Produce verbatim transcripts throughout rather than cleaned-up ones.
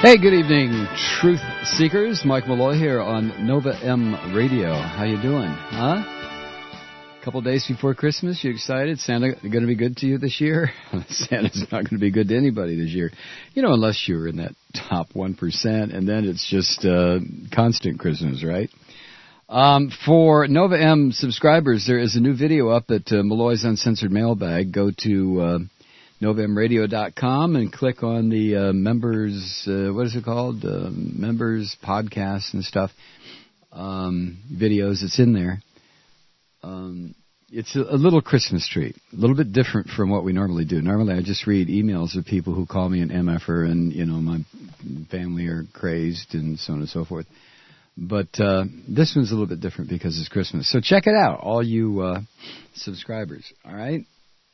Hey, good evening, Truth Seekers. Mike Malloy here on Nova M Radio. How you doing, huh? A couple days before Christmas, you excited? Santa going to be good to you this year? Santa's not going to be good to anybody this year. You know, unless you're in that top one percent, and then it's just uh, constant Christmas, right? Um, for Nova M subscribers, there is a new video up at uh, Malloy's Uncensored Mailbag. Go to uh, Nova M radio dot com and click on the uh, members, uh, what is it called? Uh, members, podcasts and stuff, um, videos. It's in there. Um, it's a, a little Christmas treat, a little bit different from what we normally do. Normally I just read emails of people who call me an M F-er and, you know, my family are crazed and so on and so forth. But uh, this one's a little bit different because it's Christmas. So check it out, all you uh, subscribers, all right?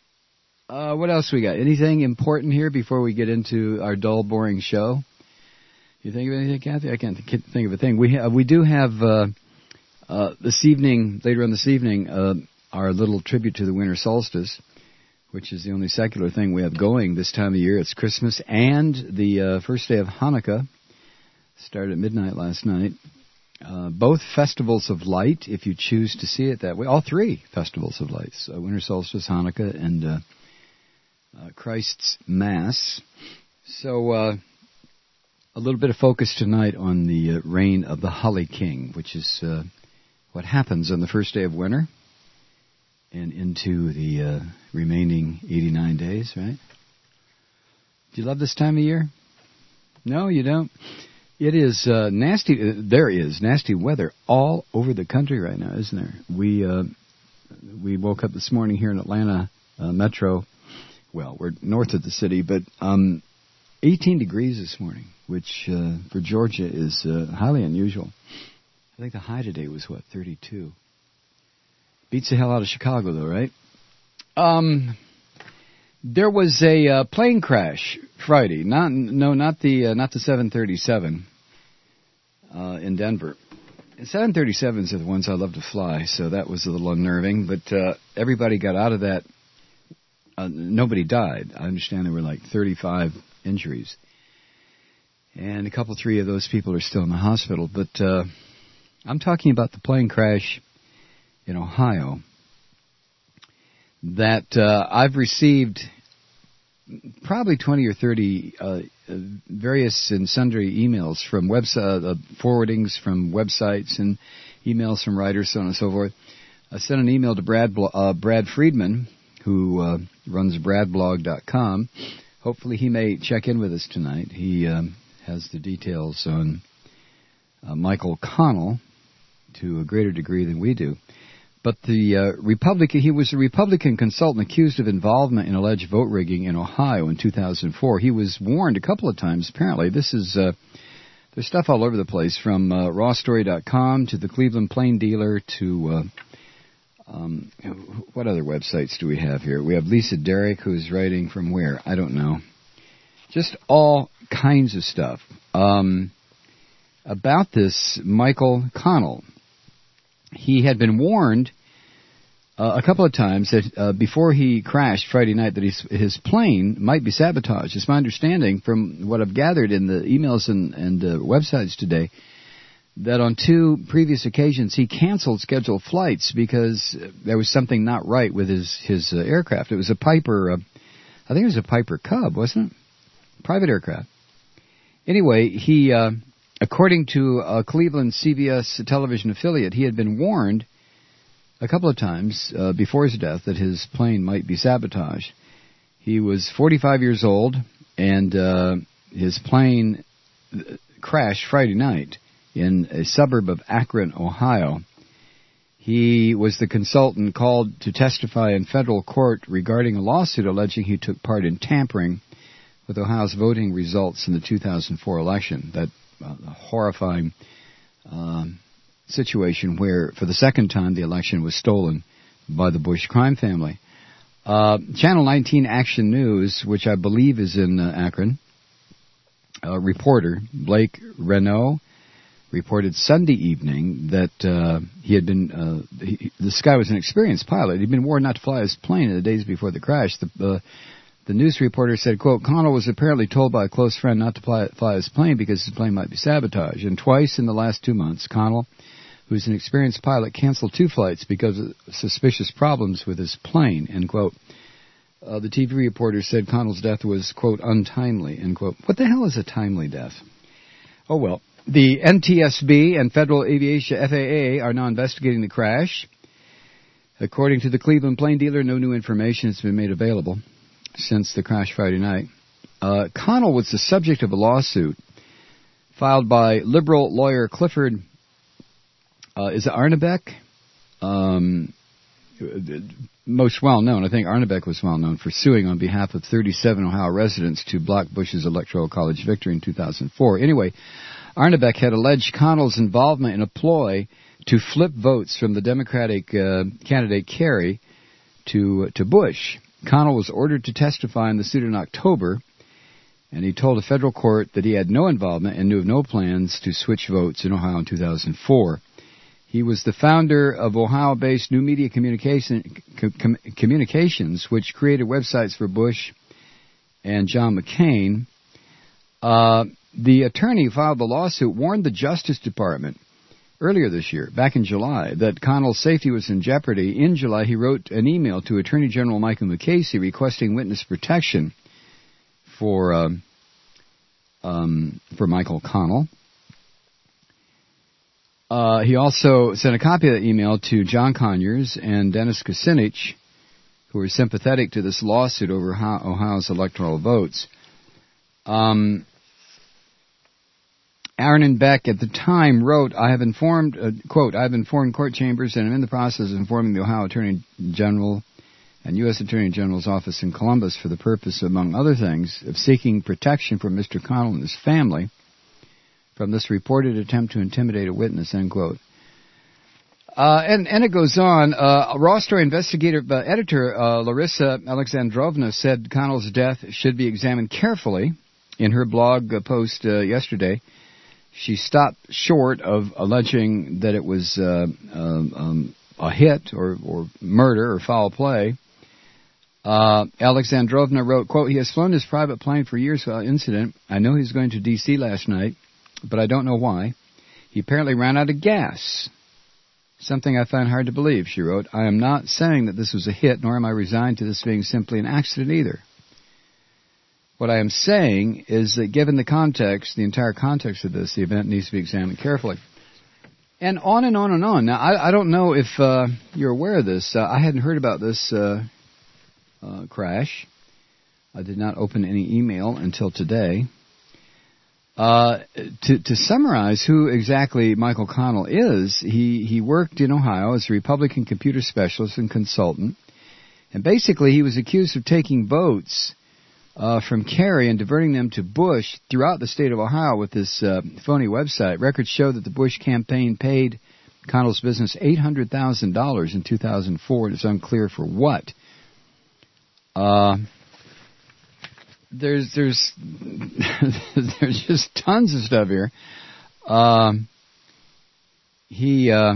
Uh, what else we got? Anything important here before we get into our dull, boring show? You think of anything, Kathy? I can't th- think of a thing. We ha- we do have uh, uh, this evening, later on this evening, uh, our little tribute to the winter solstice, which is the only secular thing we have going this time of year. It's Christmas and the uh, first day of Hanukkah. Started at midnight last night. Uh, both festivals of light, if you choose to see it that way. All three festivals of lights: uh, winter solstice, Hanukkah, and uh, Uh, Christ's Mass. So, uh, a little bit of focus tonight on the uh, reign of the Holly King, which is uh, what happens on the first day of winter and into the uh, remaining eighty-nine days, right? Do you love this time of year? No, you don't? It is uh, nasty. Uh, there is nasty weather all over the country right now, isn't there? We, uh, we woke up this morning here in Atlanta uh, Metro. Well, we're north of the city, but um, eighteen degrees this morning, which uh, for Georgia is uh, highly unusual. I think the high today was, what, thirty-two? Beats the hell out of Chicago, though, right? Um, there was a uh, plane crash Friday. Not, no, not the uh, not the seven thirty-seven uh, in Denver. seven thirty-sevens are the ones I love to fly, so that was a little unnerving. But uh, everybody got out of that. Uh, nobody died. I understand there were like thirty-five injuries. And a couple, three of those people are still in the hospital. But uh, I'm talking about the plane crash in Ohio that uh, I've received probably twenty or thirty uh, various and sundry emails from website, uh, forwardings from websites and emails from writers, so on and so forth. I sent an email to Brad, uh, Brad Friedman, who uh, runs brad blog dot com. Hopefully he may check in with us tonight. He um, has the details on uh, Michael Connell to a greater degree than we do. But the uh, Republican, he was a Republican consultant accused of involvement in alleged vote rigging in Ohio in two thousand four. He was warned a couple of times, apparently. This is, uh, there's stuff all over the place, from uh, raw story dot com to the Cleveland Plain Dealer to... Uh, Um, what other websites do we have here? We have Lisa Derrick, who's writing from where? I don't know. Just all kinds of stuff. Um, about this, Michael Connell. He had been warned uh, a couple of times that uh, before he crashed Friday night that his, his plane might be sabotaged. It's my understanding from what I've gathered in the emails and, and uh, websites today that on two previous occasions he canceled scheduled flights because there was something not right with his his uh, aircraft. It was a Piper, uh, I think it was a Piper Cub, wasn't it? Private aircraft. Anyway, he, uh, according to a Cleveland C B S television affiliate, he had been warned a couple of times uh, before his death that his plane might be sabotaged. He was forty-five years old, and uh, his plane crashed Friday night in a suburb of Akron, Ohio. He was the consultant called to testify in federal court regarding a lawsuit alleging he took part in tampering with Ohio's voting results in the two thousand four election. That uh, horrifying um, situation where, for the second time, the election was stolen by the Bush crime family. Uh, Channel nineteen Action News, which I believe is in uh, Akron, uh, reporter Blake Renault reported Sunday evening that uh, he had been, uh, he, this guy was an experienced pilot. He'd been warned not to fly his plane in the days before the crash. The uh, The news reporter said, quote, Connell was apparently told by a close friend not to fly, fly his plane because his plane might be sabotaged. And twice in the last two months, Connell, who's an experienced pilot, canceled two flights because of suspicious problems with his plane, end quote. Uh, the T V reporter said Connell's death was, quote, untimely, end quote. What the hell is a timely death? Oh, well. The N T S B and Federal Aviation F A A are now investigating the crash. According to the Cleveland plane dealer, no new information has been made available since the crash Friday night. Uh, Connell was the subject of a lawsuit filed by liberal lawyer Clifford, uh, is it Arnebeck? Um, most well known. I think Arnebeck was well known for suing on behalf of thirty-seven Ohio residents to block Bush's electoral college victory in two thousand four. Anyway, Arnebeck had alleged Connell's involvement in a ploy to flip votes from the Democratic uh, candidate Kerry to to Bush. Connell was ordered to testify in the suit in October, and he told a federal court that he had no involvement and knew of no plans to switch votes in Ohio in two thousand four. He was the founder of Ohio-based New Media Communication, Com- Communications, which created websites for Bush and John McCain. Uh, the attorney who filed the lawsuit warned the Justice Department earlier this year, back in July, that Connell's safety was in jeopardy. In July, he wrote an email to Attorney General Michael McCasey requesting witness protection for um, um, for Michael Connell. Uh, he also sent a copy of that email to John Conyers and Dennis Kucinich, who were sympathetic to this lawsuit over Ohio's electoral votes. Um, Aaron Beck at the time wrote, I have informed, uh, quote, I have informed court chambers and am in the process of informing the Ohio Attorney General and U S Attorney General's office in Columbus for the purpose, among other things, of seeking protection from Mister Connell and his family from this reported attempt to intimidate a witness, end quote. Uh, and, and it goes on. Uh, Raw Story investigator, uh, editor uh, Larissa Alexandrovna said Connell's death should be examined carefully. In her blog uh, post uh, yesterday, she stopped short of alleging that it was uh, um, um, a hit or, or murder or foul play. Uh, Alexandrovna wrote, quote, he has flown his private plane for years without incident. I know he was going to D C last night, but I don't know why. He apparently ran out of gas. Something I find hard to believe, she wrote. I am not saying that this was a hit, nor am I resigned to this being simply an accident either. What I am saying is that given the context, the entire context of this, the event needs to be examined carefully. And on and on and on. Now, I, I don't know if uh, you're aware of this. Uh, I hadn't heard about this uh, uh, crash. I did not open any email until today. Uh, to, to summarize who exactly Michael Connell is, he, he worked in Ohio as a Republican computer specialist and consultant. And basically, he was accused of taking votes uh, from Kerry and diverting them to Bush throughout the state of Ohio with this uh, phony website. Records show that the Bush campaign paid Connell's business eight hundred thousand dollars in two thousand four. It's unclear for what. Uh... There's there's there's just tons of stuff here. Um, he uh,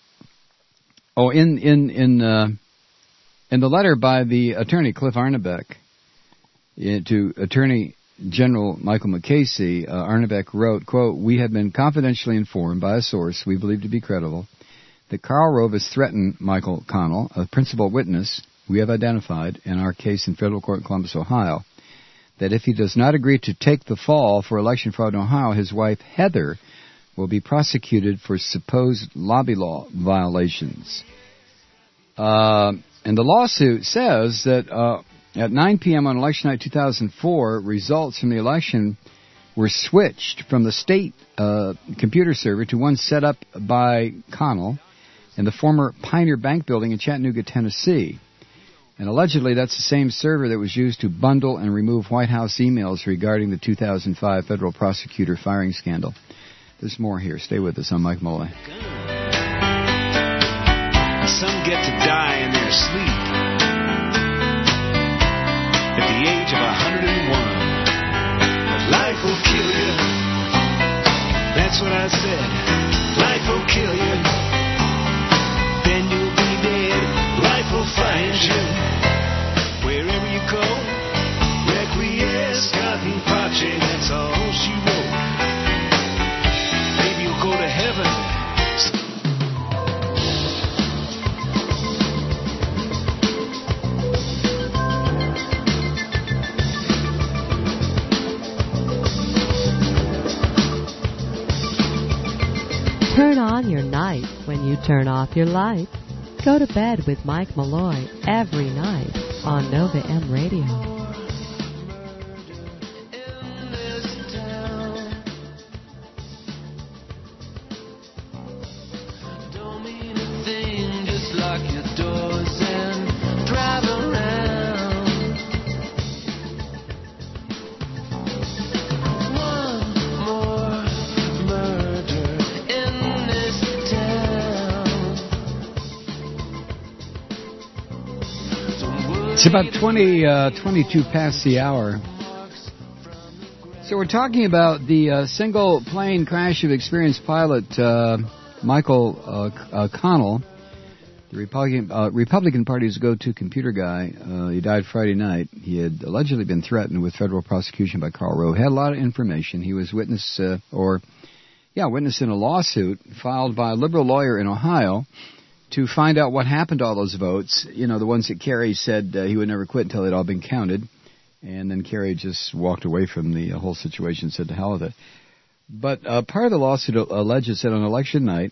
oh in in in uh, in the letter by the attorney Cliff Arnebeck uh, to Attorney General Michael McCasey, uh, Arnebeck wrote, quote, we have been confidentially informed by a source we believe to be credible that Karl Rove has threatened Michael Connell, a principal witness we have identified in our case in federal court in Columbus, Ohio, that if he does not agree to take the fall for election fraud in Ohio, his wife, Heather, will be prosecuted for supposed lobby law violations. Uh, and the lawsuit says that uh, at nine p.m. on election night two thousand four, results from the election were switched from the state uh, computer server to one set up by Connell in the former Pioneer Bank building in Chattanooga, Tennessee. And allegedly, that's the same server that was used to bundle and remove White House emails regarding the two thousand five federal prosecutor firing scandal. There's more here. Stay with us. I'm Mike Malloy. Some get to die in their sleep at the age of one hundred one. But life will kill you. That's what I said. Life will kill you. Then you'll be dead. Life will find you. Wherever you go, Turn on your night when you turn off your light. Go to bed with Mike Malloy every night on Nova M Radio. It's about twenty, uh, twenty-two past the hour. So we're talking about the uh, single plane crash of experienced pilot uh, Michael uh, uh, Connell, the Republican, uh, Republican Party's go-to computer guy. Uh, he died Friday night. He had allegedly been threatened with federal prosecution by Karl Rove. He had a lot of information. He was witness, uh, or, yeah, witness in a lawsuit filed by a liberal lawyer in Ohio to find out what happened to all those votes. You know, the ones that Kerry said uh, he would never quit until they'd all been counted. And then Kerry just walked away from the uh, whole situation, said to hell with it. But uh, part of the lawsuit alleges that on election night,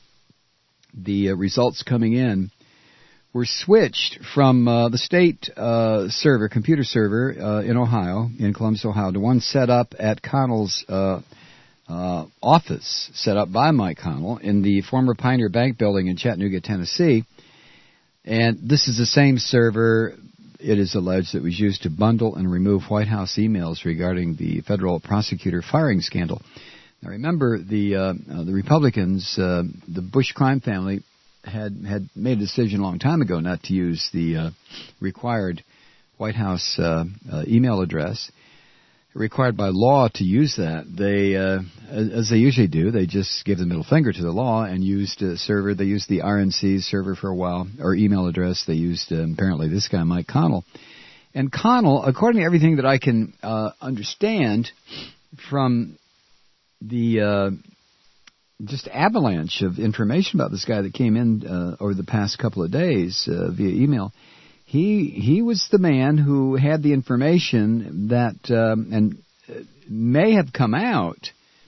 the uh, results coming in were switched from uh, the state uh, server, computer server uh, in Ohio, in Columbus, Ohio, to one set up at Connell's uh Uh, office set up by Mike Connell in the former Pioneer Bank building in Chattanooga, Tennessee. And this is the same server, it is alleged, that was used to bundle and remove White House emails regarding the federal prosecutor firing scandal. Now remember, the uh, uh, the Republicans, uh, the Bush crime family, had, had made a decision a long time ago not to use the uh, required White House uh, uh, email address. Required by law to use that. They, uh, as they usually do, they just give the middle finger to the law and used a server. They used the R N C server for a while, or email address. They used, uh, apparently, this guy, Mike Connell. And Connell, according to everything that I can uh, understand from the uh, just avalanche of information about this guy that came in uh, over the past couple of days uh, via email, He he was the man who had the information that um, and may have come out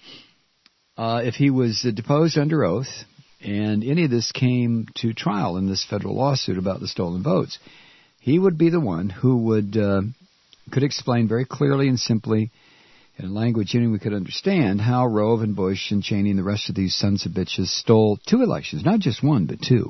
uh, if he was uh, deposed under oath, and any of this came to trial in this federal lawsuit about the stolen votes. He would be the one who would uh, could explain very clearly and simply, in language anyone could understand, how Rove and Bush and Cheney and the rest of these sons of bitches stole two elections, not just one, but two.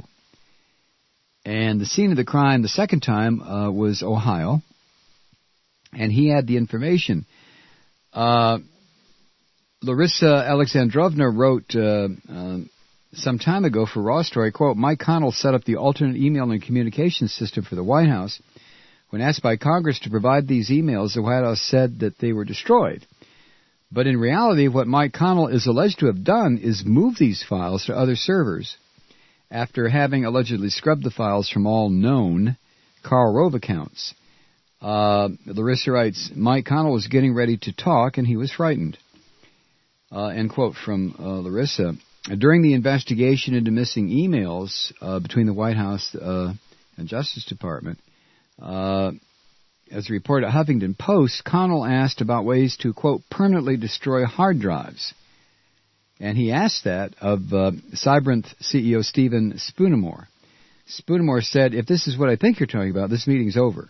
And the scene of the crime the second time uh, was Ohio, and he had the information. Uh, Larissa Alexandrovna wrote uh, uh, some time ago for Raw Story, quote, Mike Connell set up the alternate email and communication system for the White House. When asked by Congress to provide these emails, the White House said that they were destroyed. But in reality, what Mike Connell is alleged to have done is move these files to other servers, after having allegedly scrubbed the files from all known Karl Rove accounts. Uh, Larissa writes, Mike Connell was getting ready to talk, and he was frightened. Uh, end quote from uh, Larissa. During the investigation into missing emails uh, between the White House uh, and Justice Department, uh, as reported at Huffington Post, Connell asked about ways to, quote, permanently destroy hard drives. And he asked that of uh, Cybrint C E O Stephen Spoonamore. Spoonamore said, if this is what I think you're talking about, this meeting's over.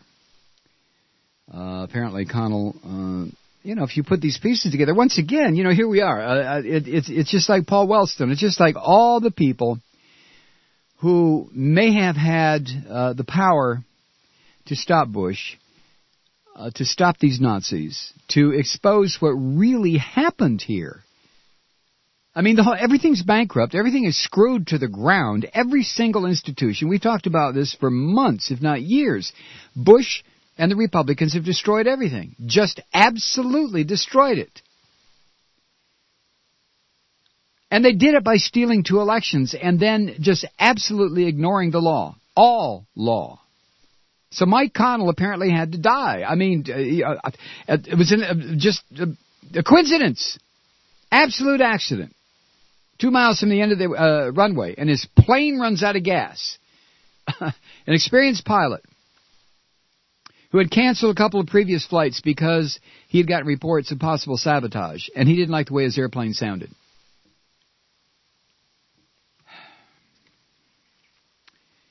Uh, apparently Connell, uh, you know, if you put these pieces together, once again, you know, here we are. Uh, it, it's, it's just like Paul Wellstone. It's just like all the people who may have had uh, the power to stop Bush, uh, to stop these Nazis, to expose what really happened here. I mean, the whole, everything's bankrupt. Everything is screwed to the ground. Every single institution. We've talked about this for months, if not years. Bush and the Republicans have destroyed everything. Just absolutely destroyed it. And they did it by stealing two elections and then just absolutely ignoring the law. All law. So Mike Connell apparently had to die. I mean, uh, it was an, uh, just a, a coincidence. Absolute accident. Two miles from the end of the uh, runway, and his plane runs out of gas. An experienced pilot who had canceled a couple of previous flights because he had gotten reports of possible sabotage, and he didn't like the way his airplane sounded.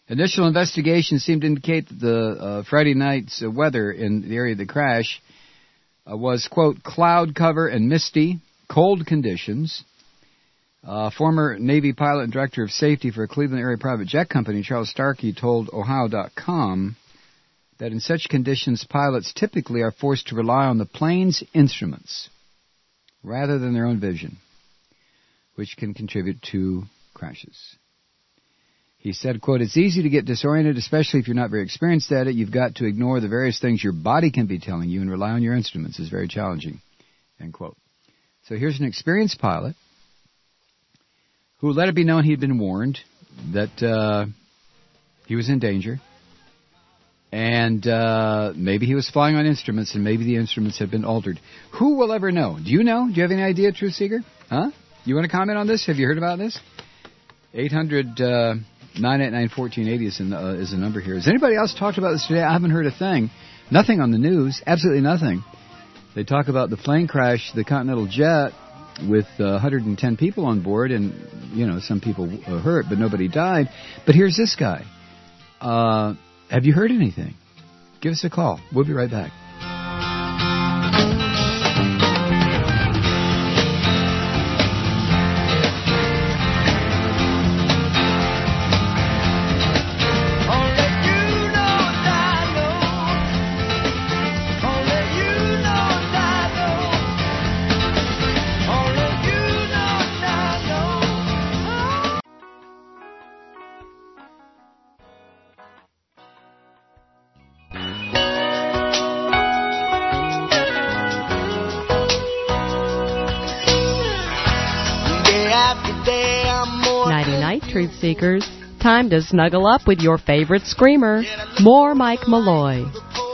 Initial investigations seem to indicate that the uh, Friday night's uh, weather in the area of the crash uh, was, quote, cloud cover and misty, cold conditions. Uh, former Navy pilot and director of safety for a Cleveland area private jet company, Charles Starkey, told Ohio dot com that in such conditions, pilots typically are forced to rely on the plane's instruments rather than their own vision, which can contribute to crashes. He said, quote, it's easy to get disoriented, especially if you're not very experienced at it. You've got to ignore the various things your body can be telling you and rely on your instruments. It's very challenging, end quote. So here's an experienced pilot who let it be known he had been warned that uh, he was in danger. And uh, maybe he was flying on instruments, and maybe the instruments had been altered. Who will ever know? Do you know? Do you have any idea, Truth Seeker? Huh? You want to comment on this? Have you heard about this? eight hundred nine eight nine, one four eight zero is, in, uh, is the number here. Has anybody else talked about this today? I haven't heard a thing. Nothing on the news. Absolutely nothing. They talk about the plane crash, the Continental jet, with uh, one hundred ten people on board, and, you know, some people uh, hurt, but nobody died. But here's this guy. Uh, have you heard anything? Give us a call. We'll be right back. Truth Seekers, time to snuggle up with your favorite screamer. More Mike Malloy.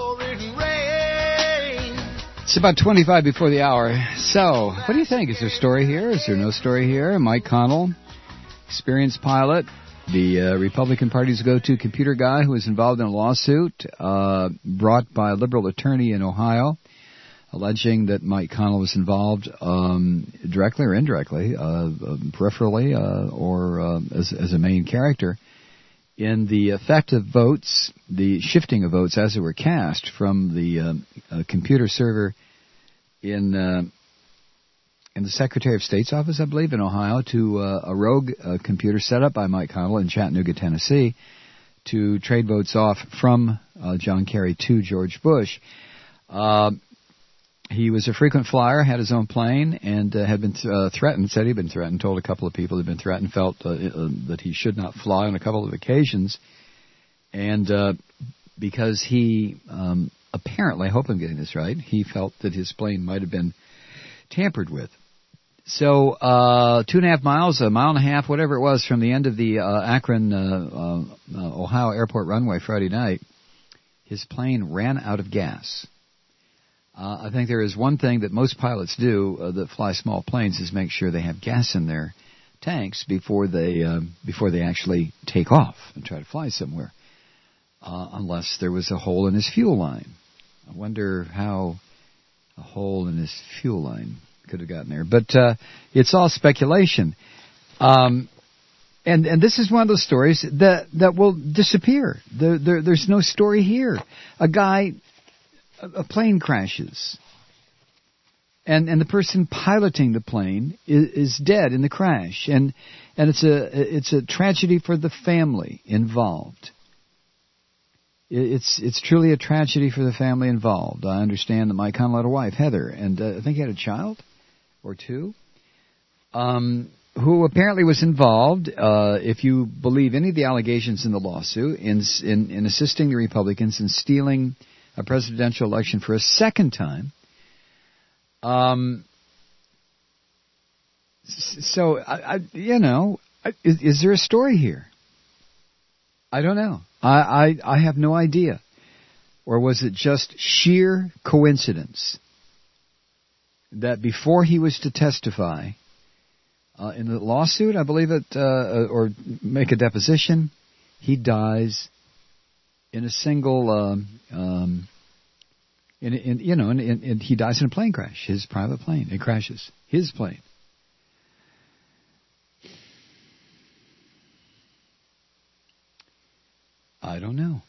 It's about twenty-five before the hour. So, what do you think? Is there a story here? Is there no story here? Mike Connell, experienced pilot, the uh, Republican Party's go-to computer guy who was involved in a lawsuit uh, brought by a liberal attorney in Ohio, alleging that Mike Connell was involved um, directly or indirectly, uh, uh, peripherally, uh, or uh, as, as a main character in the effect of votes, the shifting of votes as they were cast from the uh, uh, computer server in uh, in the Secretary of State's office, I believe, in Ohio, to uh, a rogue uh, computer set up by Mike Connell in Chattanooga, Tennessee, to trade votes off from uh, John Kerry to George Bush. Uh, He was a frequent flyer, had his own plane, and uh, had been th- uh, threatened, said he'd been threatened, told a couple of people he'd been threatened, felt uh, uh, that he should not fly on a couple of occasions. And uh, because he, um, apparently, I hope I'm getting this right, he felt that his plane might have been tampered with. So uh, two and a half miles, a mile and a half, whatever it was, from the end of the uh, Akron, uh, uh, Ohio airport runway Friday night, his plane ran out of gas. Uh, I think there is one thing that most pilots do uh, that fly small planes is make sure they have gas in their tanks before they uh, before they actually take off and try to fly somewhere, uh, unless there was a hole in his fuel line. I wonder how a hole in his fuel line could have gotten there. But uh, it's all speculation. Um, and and this is one of those stories that, that will disappear. There, there, there's no story here. A guy... A plane crashes, and and the person piloting the plane is, is dead in the crash, and and it's a it's a tragedy for the family involved. It's it's truly a tragedy for the family involved. I understand that Mike Connell had a wife, Heather, and uh, I think he had a child or two, um, who apparently was involved, uh, if you believe any of the allegations in the lawsuit, in in, in assisting the Republicans in stealing a presidential election for a second time. Um, so, I, I, you know, is, is there a story here? I don't know. I, I, I have no idea. Or was it just sheer coincidence that before he was to testify uh, in the lawsuit, I believe it, uh, or make a deposition, he dies in a single, um, um, in, in, you know, and, and he dies in a plane crash, his private plane. It crashes. His plane. I don't know.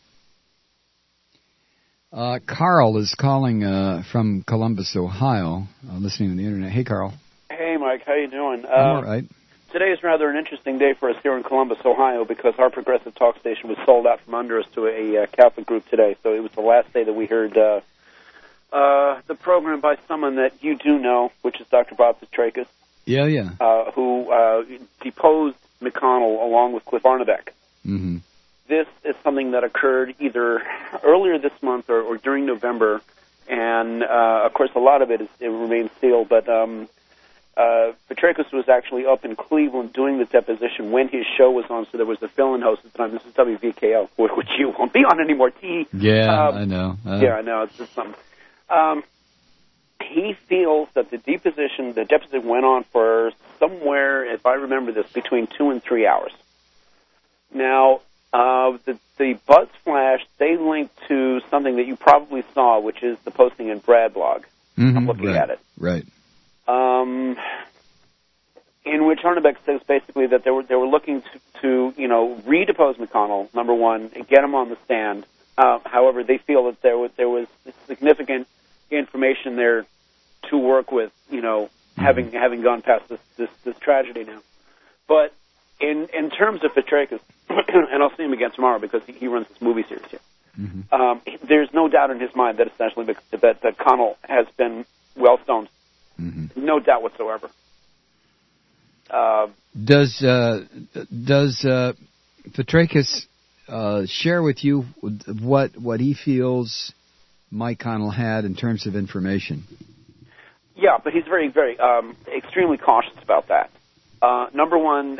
Uh, Carl is calling uh, from Columbus, Ohio, uh, listening on the Internet. Hey, Carl. Hey, Mike. How you doing? I'm uh, all right. Today is rather an interesting day for us here in Columbus, Ohio, because our progressive talk station was sold out from under us to a uh, Catholic group today. So it was the last day that we heard uh, uh, the program by someone that you do know, which is Doctor Bob Petrakis. Yeah, yeah. Uh, who uh, deposed McConnell along with Cliff Arnebeck. Mm-hmm. This is something that occurred either earlier this month or, or during November, and uh, of course a lot of it, is, it remains sealed, but um, uh, Petrakis was actually up in Cleveland doing the deposition when his show was on, so there was a fill-in host at the time. This is W V K O, which you won't be on anymore. T. Yeah, um, I know. Uh, yeah, I know. It's just something. Um, he feels that the deposition, the deposition went on for somewhere, if I remember this, between two and three hours. Now, uh, the, the Buzz Flash, they linked to something that you probably saw, which is the posting in Brad blog. mm-hmm, I'm looking right, at it. Right. Um, in which Arnebeck says basically that they were they were looking to, to you know redepose McConnell, number one, and get him on the stand. Uh, however, they feel that there was there was significant information there to work with, you know, mm-hmm. having having gone past this, this this tragedy now. But in in terms of Petrakis, and I'll see him again tomorrow because he, he runs this movie series here. Mm-hmm. Um, there's no doubt in his mind that essentially that, that Connell has been well stoned. Mm-hmm. No doubt whatsoever. Uh, does uh, does uh, Petrakis uh, share with you what what he feels Mike Connell had in terms of information? Yeah, but he's very, very um, extremely cautious about that. Uh, number one,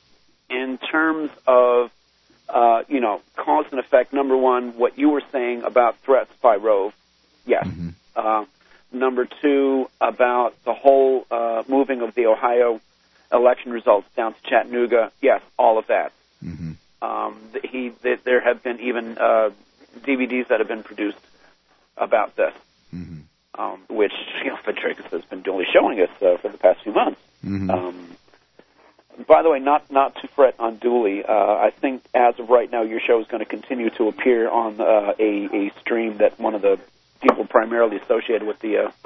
in terms of uh, you know cause and effect. Number one, what you were saying about threats by Rove. Yes. Mm-hmm. Uh, number two, about the whole uh, moving of the Ohio election results down to Chattanooga. Yes, all of that. Mm-hmm. Um, he, there have been even uh, D V Ds that have been produced about this, mm-hmm. um, which you know, Petrakis has been duly showing us uh, for the past few months. Mm-hmm. Um, by the way, not not to fret unduly. Uh, I think as of right now, your show is going to continue to appear on uh, a, a stream that one of the people primarily associated with the uh,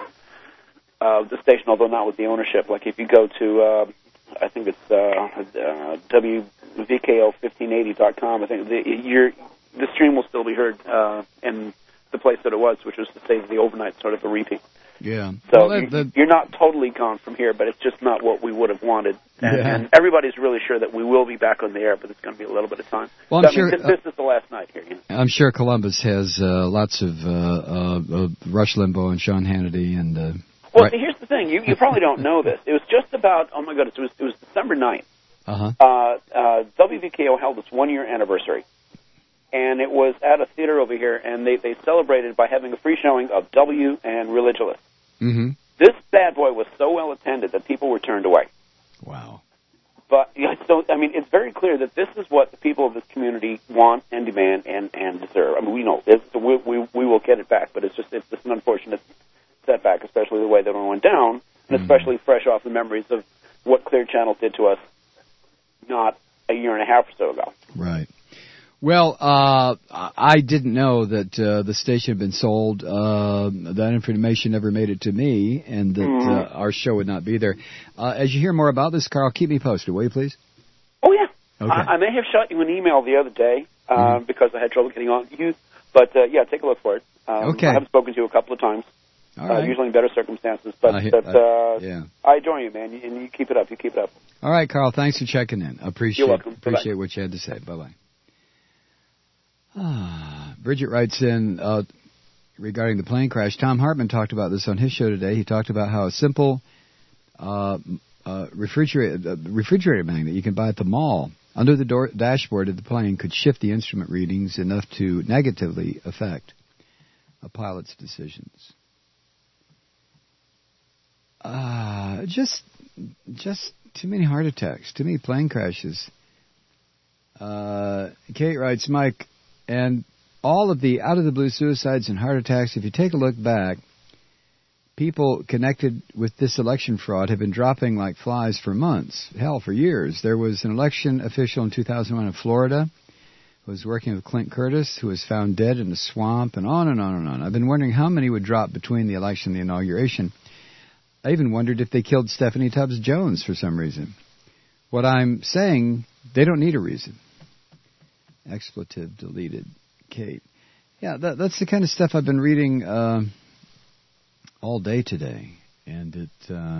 uh, the station, although not with the ownership. Like if you go to, uh, I think it's uh, uh, W V K O fifteen eighty dot com. I think the, your the stream will still be heard uh, in the place that it was, which was to say the overnight sort of a repeat. Yeah. So well, that, that, you're not totally gone from here, but it's just not what we would have wanted. And, yeah. and everybody's really sure that we will be back on the air, but it's going to be a little bit of time. Well, so, I'm I sure mean, this, this is the last night here. You know? I'm sure Columbus has uh, lots of uh, uh, uh, Rush Limbaugh and Sean Hannity and. Uh, well, right. see, here's the thing. You, you probably don't know this. It was just about. Oh my goodness! It was it was December ninth. Uh-huh. Uh, uh, W V K O held its one year anniversary. And it was at a theater over here, and they, they celebrated by having a free showing of W and Religulous. Mm-hmm. This bad boy was so well attended that people were turned away. Wow. But, you know, so, I mean, it's very clear that this is what the people of this community want and demand and, and deserve. I mean, we know it's, we, we we will get it back, but it's just it's just an unfortunate setback, especially the way that it went down, and mm-hmm. especially fresh off the memories of what Clear Channel did to us not a year and a half or so ago. Right. Well, uh, I didn't know that uh, the station had been sold. Uh, that information never made it to me, and that mm-hmm. uh, our show would not be there. Uh, as you hear more about this, Carl, keep me posted, will you, please? Oh, yeah. Okay. I, I may have shot you an email the other day uh, mm-hmm. because I had trouble getting on to you. But, uh, yeah, take a look for it. Um, okay. I have spoken to you a couple of times, All right. uh, usually in better circumstances. But, I, but uh, yeah. I adore you, man, and you keep it up. You keep it up. All right, Carl, thanks for checking in. Appreciate, You're welcome. appreciate Bye-bye. what you had to say. Bye-bye. Ah, Bridget writes in uh, regarding the plane crash. Tom Hartman talked about this on his show today. He talked about how a simple uh, uh, refrigerator, uh, refrigerator magnet you can buy at the mall under the door, dashboard of the plane could shift the instrument readings enough to negatively affect a pilot's decisions. Uh, just, just too many heart attacks, too many plane crashes. Uh, Kate writes, Mike, and all of the out-of-the-blue suicides and heart attacks, if you take a look back, people connected with this election fraud have been dropping like flies for months, hell, for years. There was an election official in two thousand one in Florida who was working with Clint Curtis, who was found dead in a swamp, and on and on and on. I've been wondering how many would drop between the election and the inauguration. I even wondered if they killed Stephanie Tubbs Jones for some reason. What I'm saying, they don't need a reason. Expletive deleted, Kate. Yeah, that, that's the kind of stuff I've been reading uh, all day today, and it uh,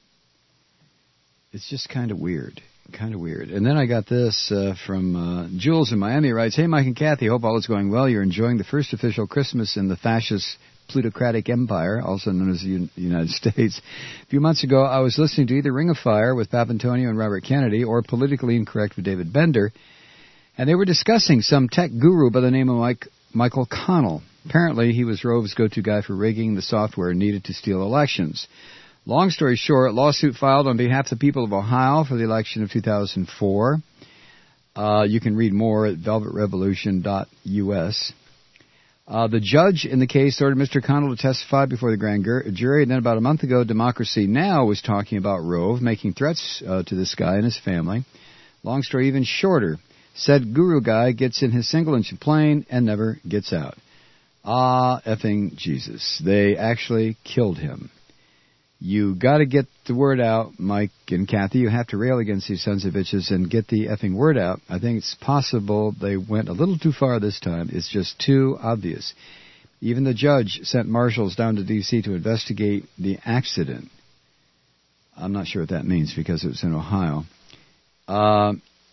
it's just kind of weird, kind of weird. And then I got this uh, from uh, Jules in Miami. Writes, "Hey, Mike and Kathy, hope all is going well. You're enjoying the first official Christmas in the fascist plutocratic empire, also known as the U- United States. A few months ago, I was listening to either Ring of Fire with Papantonio and Robert Kennedy or Politically Incorrect with David Bender, and they were discussing some tech guru by the name of Mike Michael Connell. Apparently, he was Rove's go-to guy for rigging the software needed to steal elections. Long story short, lawsuit filed on behalf of the people of Ohio for the election of two thousand four. Uh, you can read more at velvet revolution dot U S. Uh, the judge in the case ordered Mister Connell to testify before the grand jury, and then about a month ago, Democracy Now! Was talking about Rove, making threats uh, to this guy and his family. Long story even shorter. Said guru guy gets in his single-engine plane and never gets out. Ah, effing Jesus. They actually killed him. You got to get the word out, Mike and Kathy. You have to rail against these sons of bitches and get the effing word out. I think it's possible they went a little too far this time. It's just too obvious. Even the judge sent marshals down to D C to investigate the accident. I'm not sure what that means because it was in Ohio. Uh,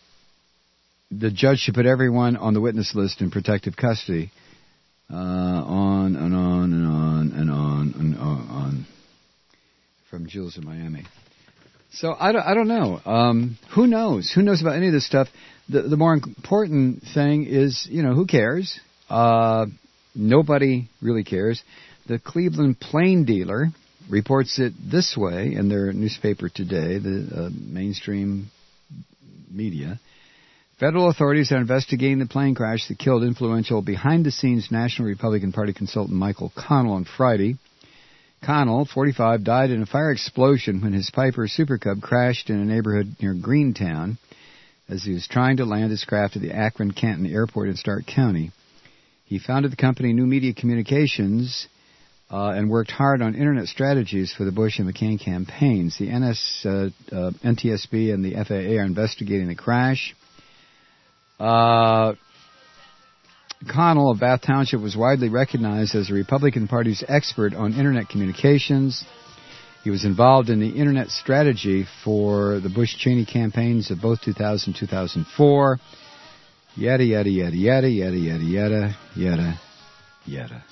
the judge should put everyone on the witness list in protective custody. Uh, on and on and on and on and on. From Jules in Miami. So I don't, I don't know. Um, who knows? Who knows about any of this stuff? The, the more important thing is, you know, who cares? Uh, nobody really cares. The Cleveland Plain Dealer reports it this way in their newspaper today, the uh, mainstream media. Federal authorities are investigating the plane crash that killed influential behind-the-scenes National Republican Party consultant Michael Connell on Friday. Connell, forty-five, died in a fire explosion when his Piper Super Cub crashed in a neighborhood near Greentown as he was trying to land his craft at the Akron-Canton Airport in Stark County. He founded the company New Media Communications uh, and worked hard on Internet strategies for the Bush and McCain campaigns. The N S, uh, uh, N T S B and the F A A are investigating the crash. Uh... Connell of Bath Township was widely recognized as the Republican Party's expert on Internet communications. He was involved in the Internet strategy for the Bush-Cheney campaigns of both two thousand and two thousand four. Yada, yada, yada, yada, yada, yada, yada, yada, yada.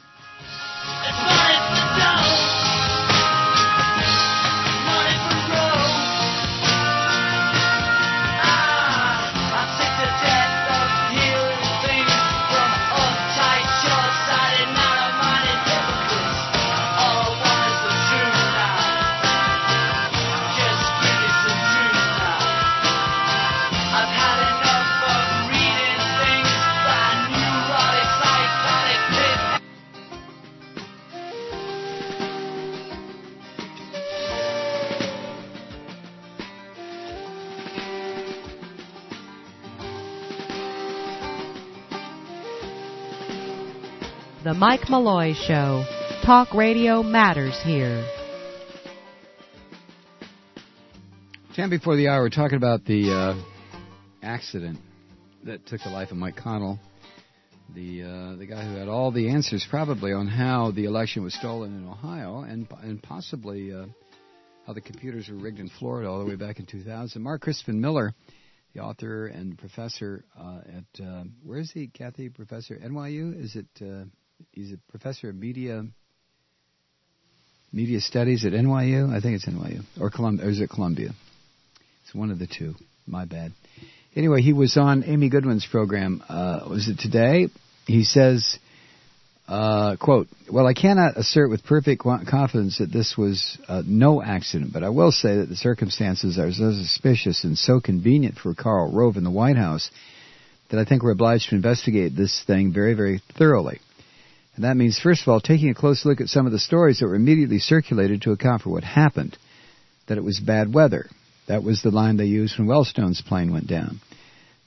The Mike Malloy Show. Talk radio matters here. Ten before the hour, we're talking about the uh, accident that took the life of Mike Connell, the uh, the guy who had all the answers probably on how the election was stolen in Ohio and and possibly uh, how the computers were rigged in Florida all the way back in two thousand. Mark Crispin Miller, the author and professor uh, at, uh, where is he, Kathy? Professor N Y U? Is it, uh, he's a professor of media media studies at N Y U? I think it's N Y U. Or, Colum- or is it Columbia? It's one of the two. My bad. Anyway, he was on Amy Goodwin's program. Uh, was it today? He says, uh, quote, "Well, I cannot assert with perfect confidence that this was uh, no accident, but I will say that the circumstances are so suspicious and so convenient for Karl Rove in the White House that I think we're obliged to investigate this thing very, very thoroughly. And that means, first of all, taking a close look at some of the stories that were immediately circulated to account for what happened, that it was bad weather. That was the line they used when Wellstone's plane went down.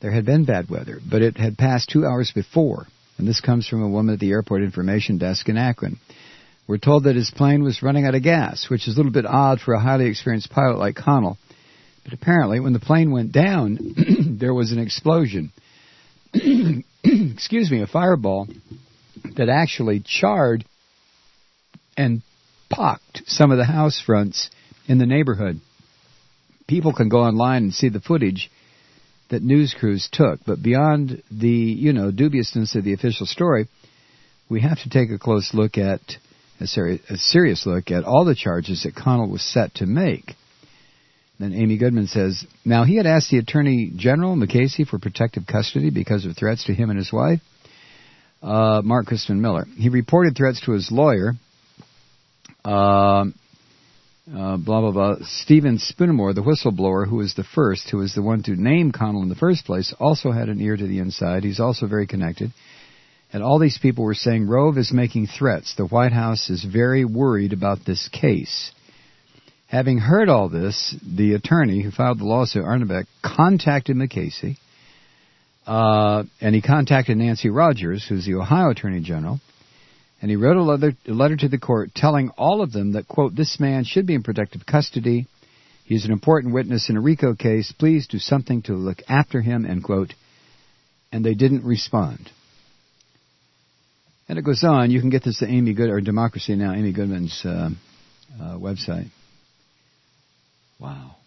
there had been bad weather, but it had passed two hours before. And this comes from a woman at the airport information desk in Akron. We're told that his plane was running out of gas, which is a little bit odd for a highly experienced pilot like Connell. But apparently, when the plane went down, there was an explosion. Excuse me, a fireball that actually charred and pocked some of the house fronts in the neighborhood. People can go online and see the footage that news crews took. But beyond the, you know, dubiousness of the official story, we have to take a close look at, a, seri- a serious look at all the charges that Connell was set to make. Then Amy Goodman says, now he had asked the Attorney General, McCasey, for protective custody because of threats to him and his wife, uh, Mark Crispin Miller. He reported threats to his lawyer, uh, uh, blah, blah, blah. Stephen Spoonamore, the whistleblower, who was the first, who was the one to name Connell in the first place, also had an ear to the inside. He's also very connected. And all these people were saying, Rove is making threats. The White House is very worried about this case. Having heard all this, the attorney who filed the lawsuit, Arnebeck, contacted McCasey, uh, and he contacted Nancy Rogers, who's the Ohio Attorney General, and he wrote a letter, a letter to the court telling all of them that, quote, this man should be in protective custody. He's an important witness in a RICO case. Please do something to look after him, end quote. And they didn't respond. And it goes on. You can get this at Amy Good or Democracy Now, Amy Goodman's uh, uh, website. Wow.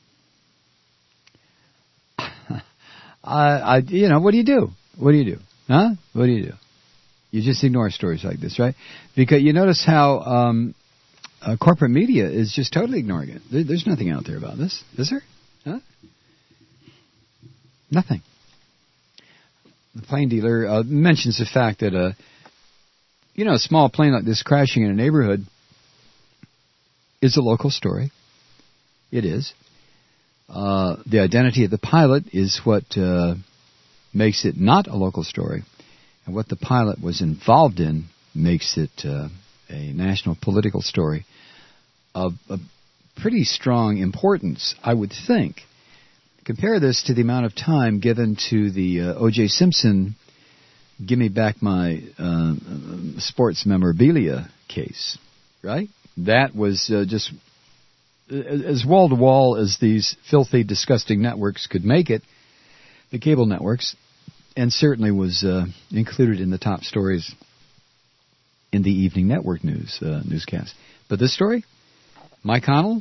I, I, you know, what do you do? What do you do? Huh? What do you do? You just ignore stories like this, right? Because you notice how um, uh, corporate media is just totally ignoring it. There, there's nothing out there about this, is there? Huh? Nothing. The plane dealer uh, mentions the fact that a, you know, a small plane like this crashing in a neighborhood is a local story. It is. Uh, the identity of the pilot is what uh, makes it not a local story. And what the pilot was involved in makes it uh, a national political story of, of pretty strong importance, I would think. Compare this to the amount of time given to the uh, O J. Simpson give me back my uh, sports memorabilia case, right? That was uh, just as wall-to-wall as these filthy, disgusting networks could make it, the cable networks, and certainly was uh, included in the top stories in the evening network news uh, newscast. But this story, Mike Connell,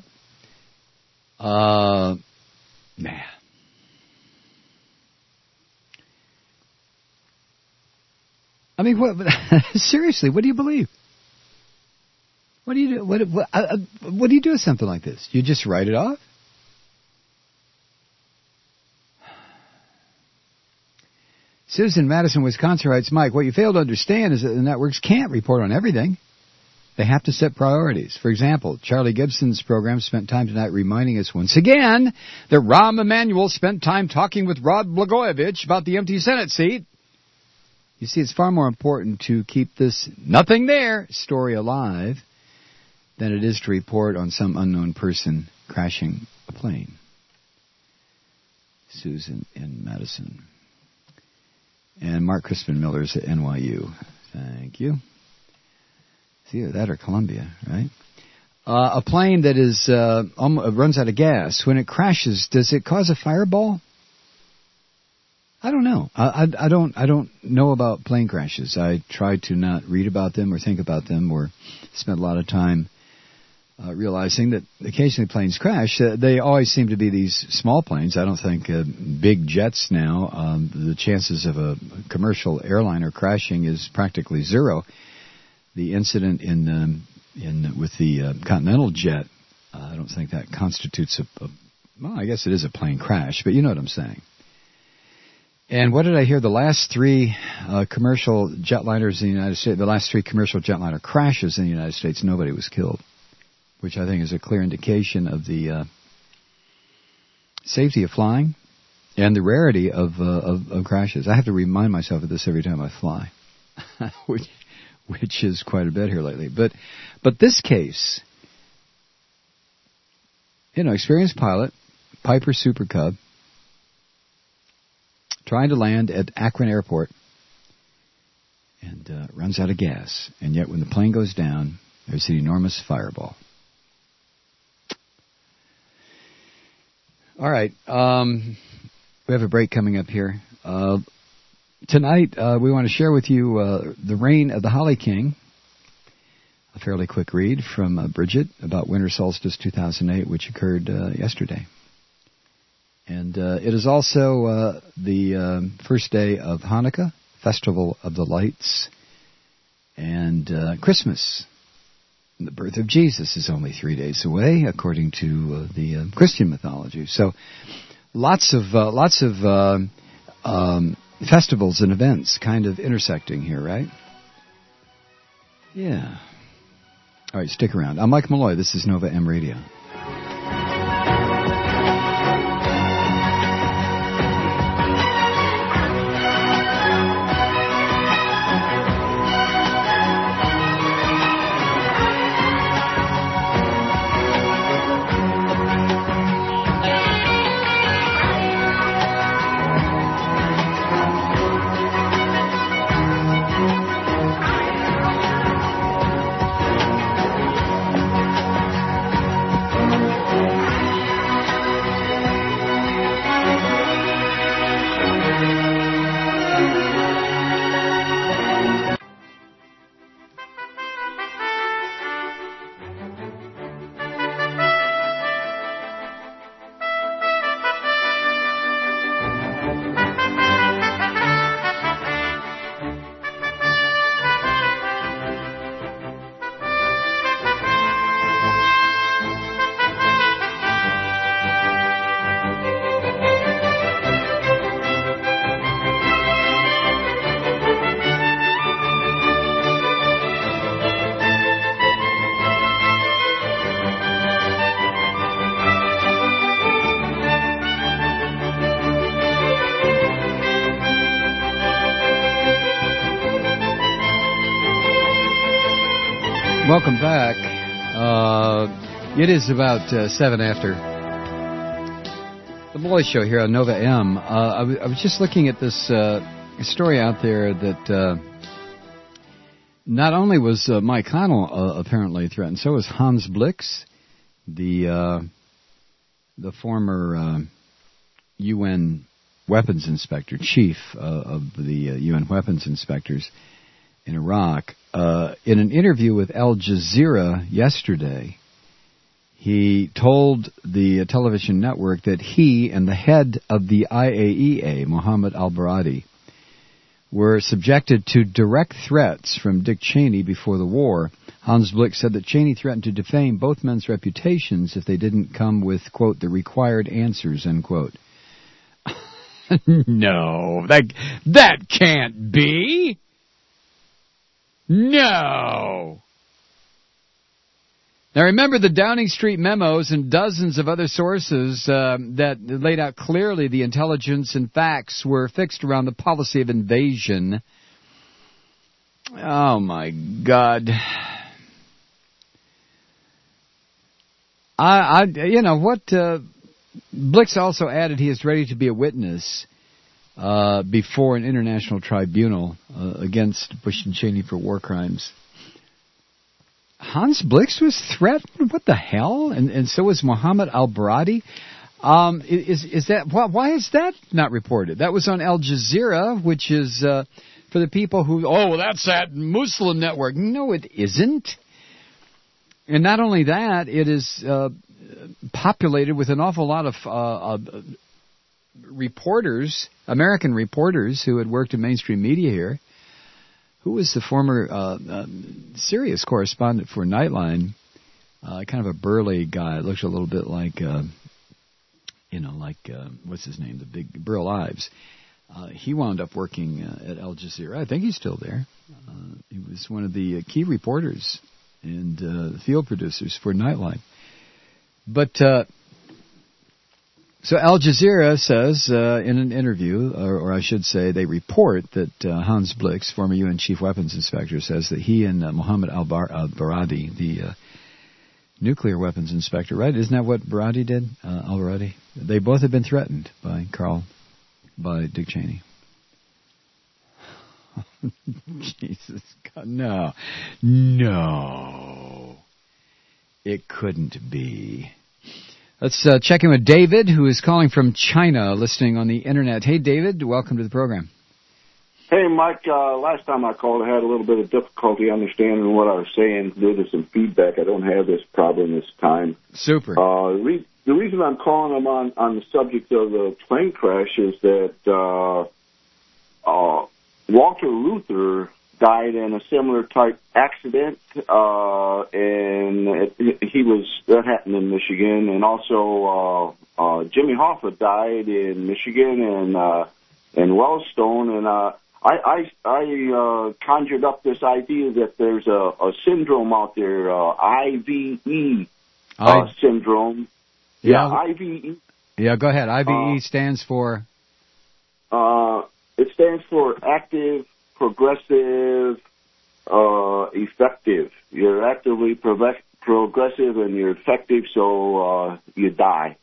uh, man. I mean, what? Seriously, what do you believe? What do you do? What, what, uh, what do you do with something like this? You just write it off? Susan Madison, Wisconsin writes, Mike, what you fail to understand is that the networks can't report on everything. They have to set priorities. For example, Charlie Gibson's program spent time tonight reminding us once again that Rahm Emanuel spent time talking with Rod Blagojevich about the empty Senate seat. You see, it's far more important to keep this nothing there story alive than it is to report on some unknown person crashing a plane. Susan in Madison. And Mark Crispin Miller's at N Y U. Thank you. It's either that or Columbia, right? Uh, a plane that is uh, um, runs out of gas. When it crashes, does it cause a fireball? I don't know. I, I, I don't. I don't know about plane crashes. I try to not read about them or think about them or spend a lot of time uh, realizing that occasionally planes crash. Uh, they always seem to be these small planes. I don't think uh, big jets now. Um, the chances of a commercial airliner crashing is practically zero. The incident in um, in with the uh, Continental jet, uh, I don't think that constitutes a, a. Well, I guess it is a plane crash, but you know what I'm saying. And what did I hear? The last three uh, commercial jetliners in the United States, the last three commercial jetliner crashes in the United States, nobody was killed, which I think is a clear indication of the uh, safety of flying and the rarity of, uh, of of crashes. I have to remind myself of this every time I fly, which which is quite a bit here lately. But but this case, you know, experienced pilot, Piper Super Cub. trying to land at Akron Airport and uh, runs out of gas. And yet when the plane goes down, there's an enormous fireball. All right. Um, we have a break coming up here. Uh, tonight, uh, we want to share with you uh, The Reign of the Holly King, a fairly quick read from uh, Bridget about Winter Solstice two thousand eight, which occurred uh, yesterday. And uh, it is also uh, the um, first day of Hanukkah, Festival of the Lights, and uh, Christmas. The birth of Jesus is only three days away, according to uh, the uh, Christian mythology. So, lots of uh, lots of uh, um, festivals and events kind of intersecting here, right? Yeah. All right, stick around. I'm Mike Malloy. This is Nova M Radio. Welcome back. Uh, it is about uh, seven after. The Malloy Show here on Nova M. Uh, I, w- I was just looking at this uh, story out there that uh, not only was uh, Mike Connell uh, apparently threatened, so was Hans Blix, the uh, the former uh, U N weapons inspector, chief uh, of the uh, U N weapons inspectors in Iraq. Uh, in an interview with Al Jazeera yesterday, he told the television network that he and the head of the I A E A, Mohammed al-Baradi, were subjected to direct threats from Dick Cheney before the war. Hans Blix said that Cheney threatened to defame both men's reputations if they didn't come with, quote, the required answers, end quote. No, that that can't be. No. Now remember the Downing Street memos and dozens of other sources uh, that laid out clearly the intelligence and facts were fixed around the policy of invasion. Oh my God. I, I you know what, uh, Blix also added he is ready to be a witness Uh, before an international tribunal uh, against Bush and Cheney for war crimes. Hans Blix was threatened? What the hell? And and so was Mohammed al-Baradi. Um, is is that why, why is that not reported? That was on Al Jazeera, which is uh, for the people who oh well, that's that Muslim network. No, it isn't. And not only that, it is uh, populated with an awful lot of uh, uh, reporters, American reporters who had worked in mainstream media here. Who was the former uh, uh, Sirius correspondent for Nightline? Uh, kind of a burly guy. Looked a little bit like, uh, you know, like, uh, what's his name? The big Burl Ives. Uh, he wound up working uh, at Al Jazeera. I think he's still there. Uh, he was one of the uh, key reporters and uh, field producers for Nightline. But uh, so Al Jazeera says uh, in an interview, or, or I should say they report that uh, Hans Blix, former U N Chief Weapons Inspector, says that he and uh, Mohammed al-Baradi, the uh, nuclear weapons inspector, right? Isn't that what Baradi did, uh, al-Baradi? They both have been threatened by Carl by Dick Cheney. Jesus God, no. No. It couldn't be. Let's uh, check in with David, who is calling from China, listening on the Internet. Hey, David, welcome to the program. Hey, Mike, uh, last time I called, I had a little bit of difficulty understanding what I was saying due to some feedback. I don't have this problem this time. Super. Uh, the, re- the reason I'm calling them on, on the subject of the plane crash is that uh, uh, Walter Luther died in a similar type accident, uh, and it, he was, that happened in Michigan, and also uh, uh, Jimmy Hoffa died in Michigan and uh, in Wellstone, and uh, I, I, I uh, conjured up this idea that there's a, a syndrome out there, uh, I V E uh, I, syndrome. Yeah, yeah, I V E. Yeah, go ahead. I V E uh, stands for? Uh, it stands for active, progressive, uh, effective. You're actively prove- progressive and you're effective, so uh, you die.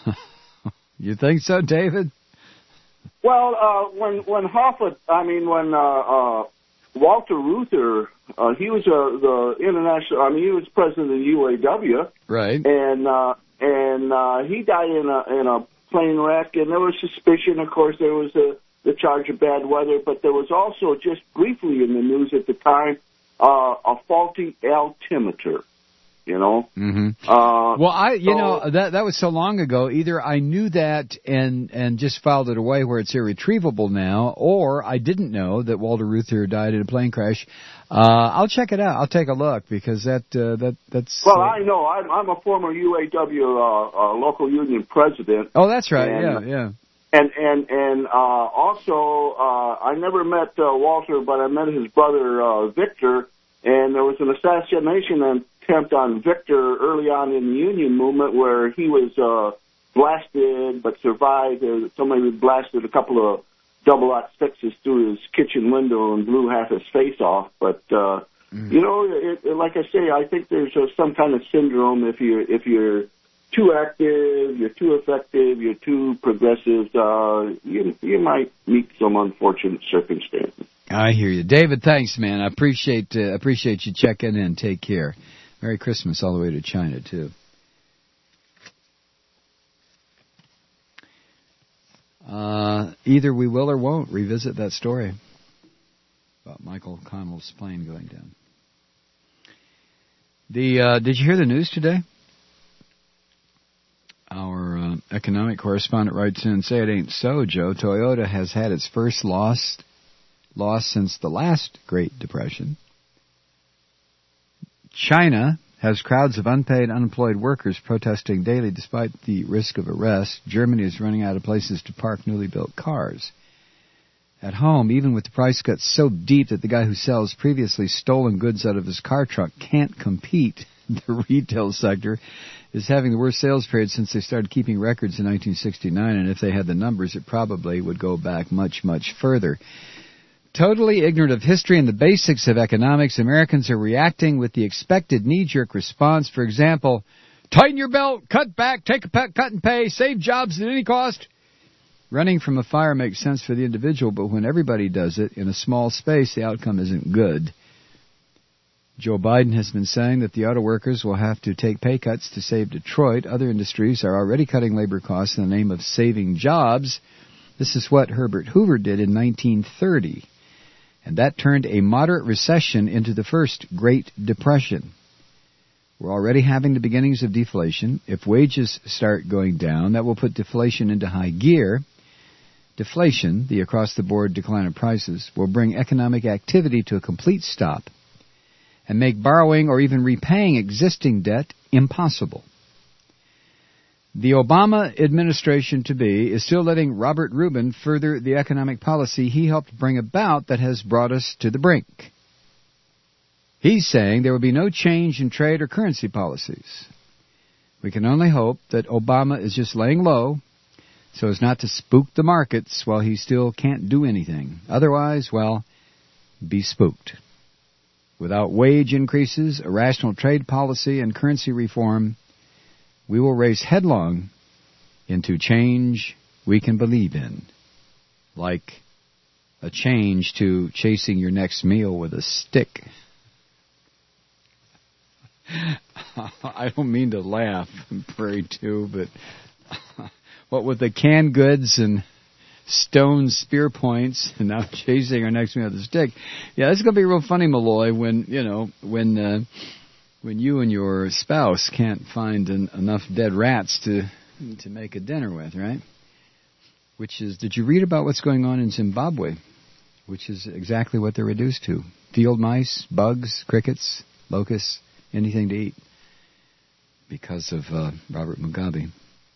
You think so, David? Well, uh, when when Hoffa, I mean, when uh, uh, Walter Luther, uh, he was uh, the international. I mean, he was president of the U A W, right? And uh, and uh, he died in a in a plane wreck, and there was suspicion. Of course, there was a, the charge of bad weather, but there was also just briefly in the news at the time uh, a faulty altimeter. You know. Mm-hmm. Uh, well, I, you so, know, that that was so long ago. Either I knew that and and just filed it away where it's irretrievable now, or I didn't know that Walter Luther died in a plane crash. Uh, I'll check it out. I'll take a look because that uh, that that's. Well, uh, I know. I'm, I'm a former U A W uh, uh, local union president. Oh, that's right. And, yeah, yeah. And and and uh, also, uh, I never met uh, Walter, but I met his brother uh, Victor, and there was an assassination attempt on Victor early on in the union movement where he was uh, blasted but survived. Uh, somebody blasted a couple of double-aught sixes through his kitchen window and blew half his face off. But uh, mm. you know, it, it, like I say, I think there's uh, some kind of syndrome if you're if you're too active, you're too effective, you're too progressive. Uh, you you might meet some unfortunate circumstances. I hear you, David. Thanks, man. I appreciate uh, appreciate you checking in. Take care. Merry Christmas all the way to China, too. Uh, either we will or won't revisit that story about Michael Connell's plane going down. The uh, did you hear the news today? Our uh, economic correspondent writes in, say it ain't so, Joe. Toyota has had its first loss, loss since the last Great Depression. China has crowds of unpaid, unemployed workers protesting daily despite the risk of arrest. Germany is running out of places to park newly built cars. At home, even with the price cuts so deep that the guy who sells previously stolen goods out of his car trunk can't compete, the retail sector is having the worst sales period since they started keeping records in nineteen sixty-nine, and if they had the numbers, it probably would go back much, much further. Totally ignorant of history and the basics of economics, Americans are reacting with the expected knee-jerk response. For example, tighten your belt, cut back, take a cut and pay, save jobs at any cost. Running from a fire makes sense for the individual, but when everybody does it in a small space, the outcome isn't good. Joe Biden has been saying that the auto workers will have to take pay cuts to save Detroit. Other industries are already cutting labor costs in the name of saving jobs. This is what Herbert Hoover did in nineteen thirty. And that turned a moderate recession into the first Great Depression. We're already having the beginnings of deflation. If wages start going down, that will put deflation into high gear. Deflation, the across-the-board decline of prices, will bring economic activity to a complete stop and make borrowing or even repaying existing debt impossible. The Obama administration-to-be is still letting Robert Rubin further the economic policy he helped bring about that has brought us to the brink. He's saying there will be no change in trade or currency policies. We can only hope that Obama is just laying low so as not to spook the markets while he still can't do anything. Otherwise, well, be spooked. Without wage increases, a rational trade policy, and currency reform, we will race headlong into change we can believe in. like a change to chasing your next meal with a stick. I don't mean to laugh, Prairie too, but what with the canned goods and stone spear points and now chasing our next meal with a stick. Yeah, it's going to be real funny, Malloy, when, you know, when uh, when you and your spouse can't find an, enough dead rats to to make a dinner with, right? Which is, did you read about what's going on in Zimbabwe? Which is exactly what they're reduced to. Field mice, bugs, crickets, locusts, anything to eat because of uh, Robert Mugabe.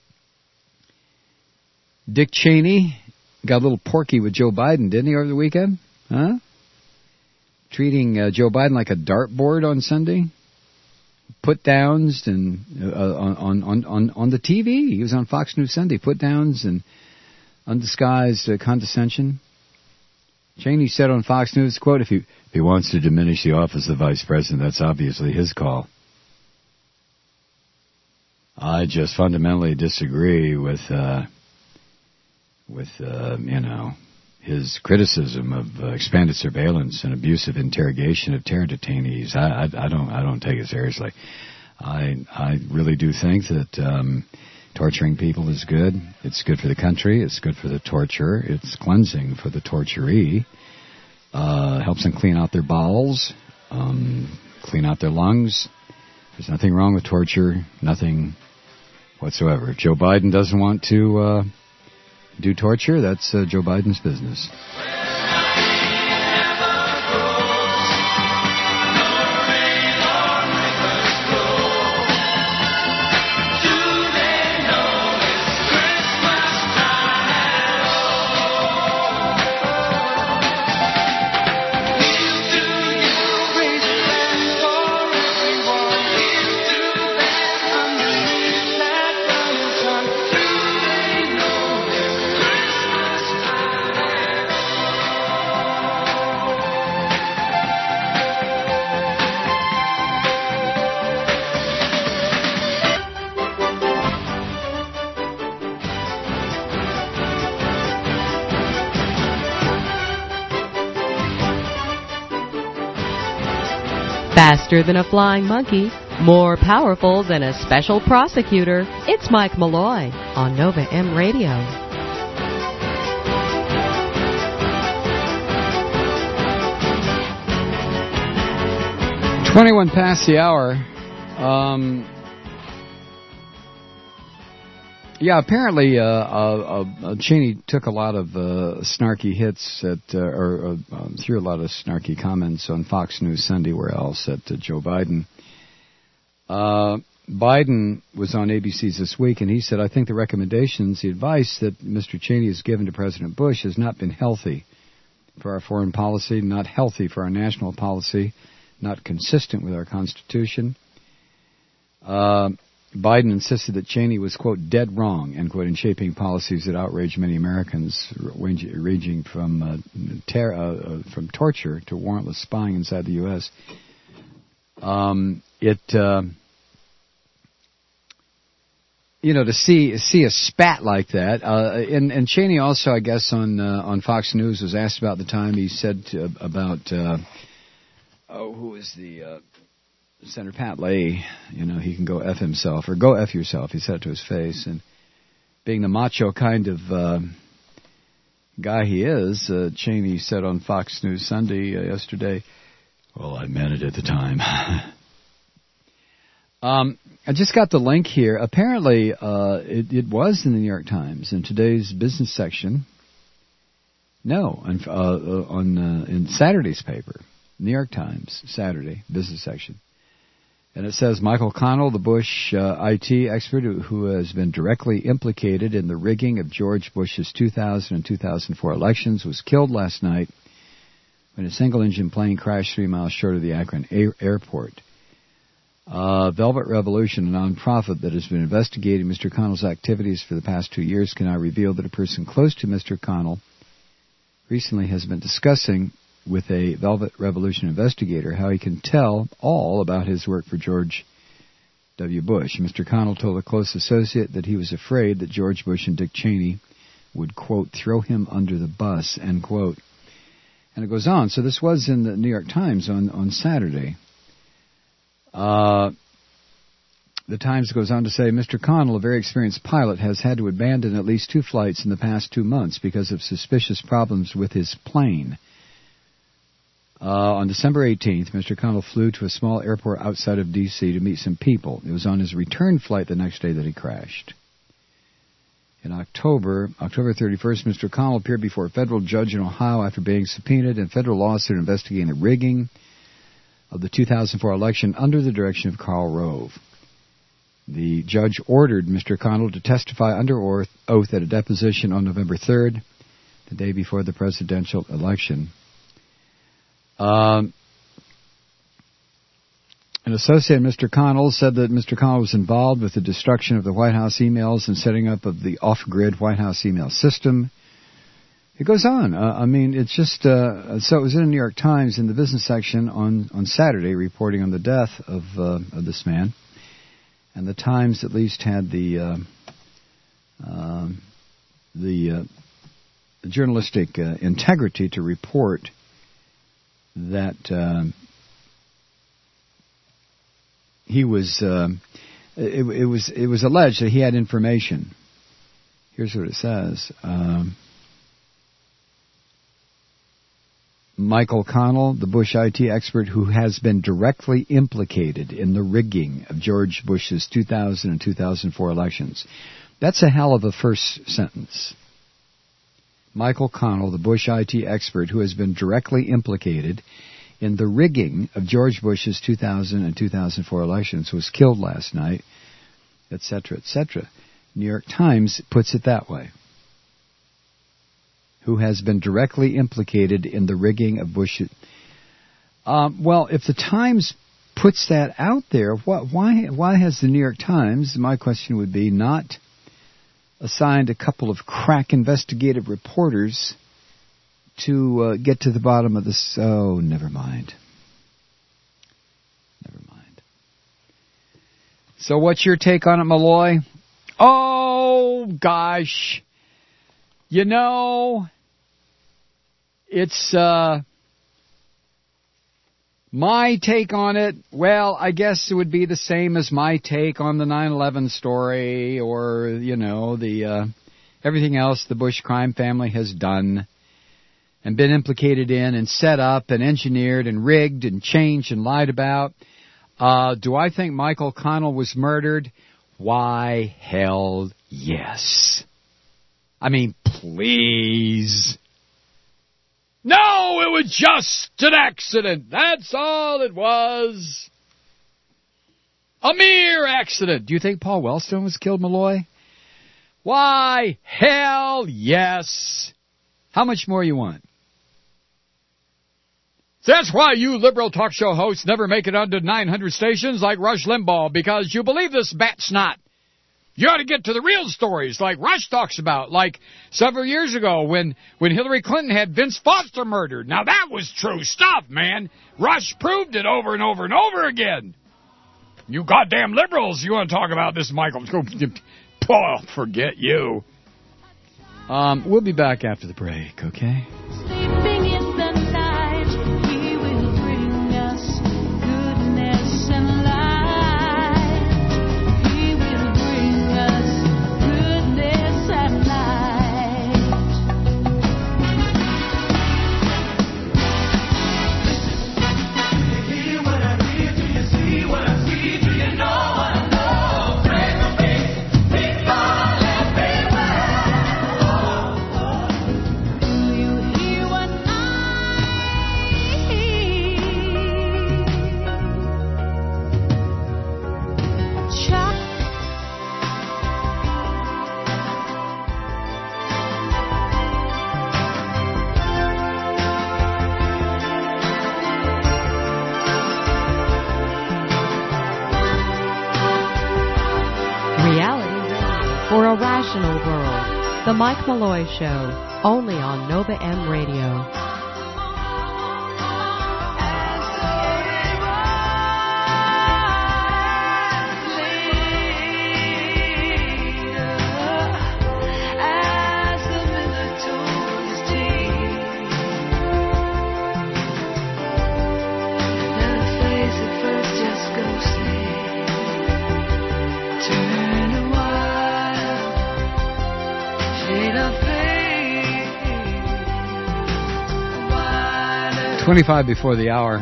Dick Cheney got a little porky with Joe Biden, didn't he, over the weekend? Huh? Treating uh, Joe Biden like a dartboard on Sunday. Put downs and uh, on, on, on, on the T V. He was on Fox News Sunday. Put downs and undisguised uh, condescension. Cheney said on Fox News, quote, if he, if he wants to diminish the office of vice president, that's obviously his call. I just fundamentally disagree with, uh, with uh, you know, his criticism of uh, expanded surveillance and abusive interrogation of terror detainees. I, I, I don't, I don't take it seriously. I, I really do think that um, torturing people is good. It's good for the country. It's good for the torturer. It's cleansing for the torturee. Uh, helps them clean out their bowels, um, clean out their lungs. There's nothing wrong with torture. Nothing whatsoever. If Joe Biden doesn't want to uh, do torture, that's uh, Joe Biden's business. Faster than a flying monkey, more powerful than a special prosecutor, it's Mike Malloy on Nova M Radio. twenty-one past the hour. Um, yeah, apparently uh, uh, uh, Cheney took a lot of uh, snarky hits at, uh, or uh, um, threw a lot of snarky comments on Fox News Sunday, where else, at uh, Joe Biden. Uh, Biden was on A B C's This Week, and he said, I think the recommendations, the advice that Mister Cheney has given to President Bush has not been healthy for our foreign policy, not healthy for our national policy, not consistent with our Constitution. Uh, Biden insisted that Cheney was, quote, dead wrong, end quote, in shaping policies that outrage many Americans, ranging from uh, ter- uh, from torture to warrantless spying inside the U S Um, it, uh, you know, to see see a spat like that, uh, and, and Cheney also, I guess, on uh, on Fox News was asked about the time he said to, about, uh, oh, who is the uh, Senator Pat Leahy, you know, he can go F himself, or go F yourself, he said it to his face. And being the macho kind of uh, guy he is, uh, Cheney said on Fox News Sunday uh, yesterday, well, I meant it at the time. um, I just got the link here. Apparently, uh, it, it was in the New York Times, in today's business section. No, on, uh, on uh, in Saturday's paper, New York Times, Saturday, business section. And it says, Michael Connell, the Bush uh, I T expert who, who has been directly implicated in the rigging of George Bush's two thousand and two thousand four elections, was killed last night when a single-engine plane crashed three miles short of the Akron a- airport. Uh, Velvet Revolution, a nonprofit that has been investigating Mister Connell's activities for the past two years, can now reveal that a person close to Mister Connell recently has been discussing with a Velvet Revolution investigator how he can tell all about his work for George W. Bush. Mister Connell told a close associate that he was afraid that George Bush and Dick Cheney would, quote, throw him under the bus, end quote. And it goes on. So this was in the New York Times on, on Saturday. Uh, the Times goes on to say, Mister Connell, a very experienced pilot, has had to abandon at least two flights in the past two months because of suspicious problems with his plane. Uh, on December eighteenth, Mister Connell flew to a small airport outside of D C to meet some people. It was on his return flight the next day that he crashed. In October, October thirty-first, Mister Connell appeared before a federal judge in Ohio after being subpoenaed in a federal lawsuit investigating the rigging of the two thousand four election under the direction of Karl Rove. The judge ordered Mister Connell to testify under oath at a deposition on November third, the day before the presidential election. Um, an associate, Mister Connell, said that Mister Connell was involved with the destruction of the White House emails and setting up of the off-grid White House email system. It goes on. Uh, I mean, it's just, uh, so it was in the New York Times in the business section on, on Saturday reporting on the death of, uh, of this man. And the Times at least had the, uh, uh, the, uh, the journalistic uh, integrity to report that uh, he was, uh, it, it was, it was alleged that he had information. Here's what it says. Um, Michael Connell, the Bush I T expert who has been directly implicated in the rigging of George Bush's two thousand and two thousand four elections. That's a hell of a first sentence. Michael Connell, the Bush I T expert who has been directly implicated in the rigging of George Bush's two thousand and two thousand four elections, was killed last night, et cetera, et cetera. New York Times puts it that way. Who has been directly implicated in the rigging of Bush. Um, well, if the Times puts that out there, what, why, why has the New York Times, my question would be, not assigned a couple of crack investigative reporters to uh, get to the bottom of this? Oh, never mind. Never mind. So what's your take on it, Malloy? Oh, gosh. You know, it's, uh, my take on it, well, I guess it would be the same as my take on the nine eleven story or, you know, the, uh, everything else the Bush crime family has done and been implicated in and set up and engineered and rigged and changed and lied about. Uh, do I think Michael Connell was murdered? Why, hell yes. I mean, please. No, it was just an accident. That's all it was. A mere accident. Do you think Paul Wellstone was killed, Malloy? Why, hell yes. How much more you want? That's why you liberal talk show hosts never make it onto nine hundred stations like Rush Limbaugh, because you believe this bat snot. You ought to get to the real stories like Rush talks about, like several years ago when, when Hillary Clinton had Vince Foster murdered. Now, that was true stuff, man. Rush proved it over and over and over again. You goddamn liberals, you want to talk about this, Michael? Oh, forget you. Um, we'll be back after the break, okay? Sleeping in the night, he will bring us goodness and light. For a rational world, The Mike Malloy Show, only on Nova M Radio. As the twenty-five before the hour.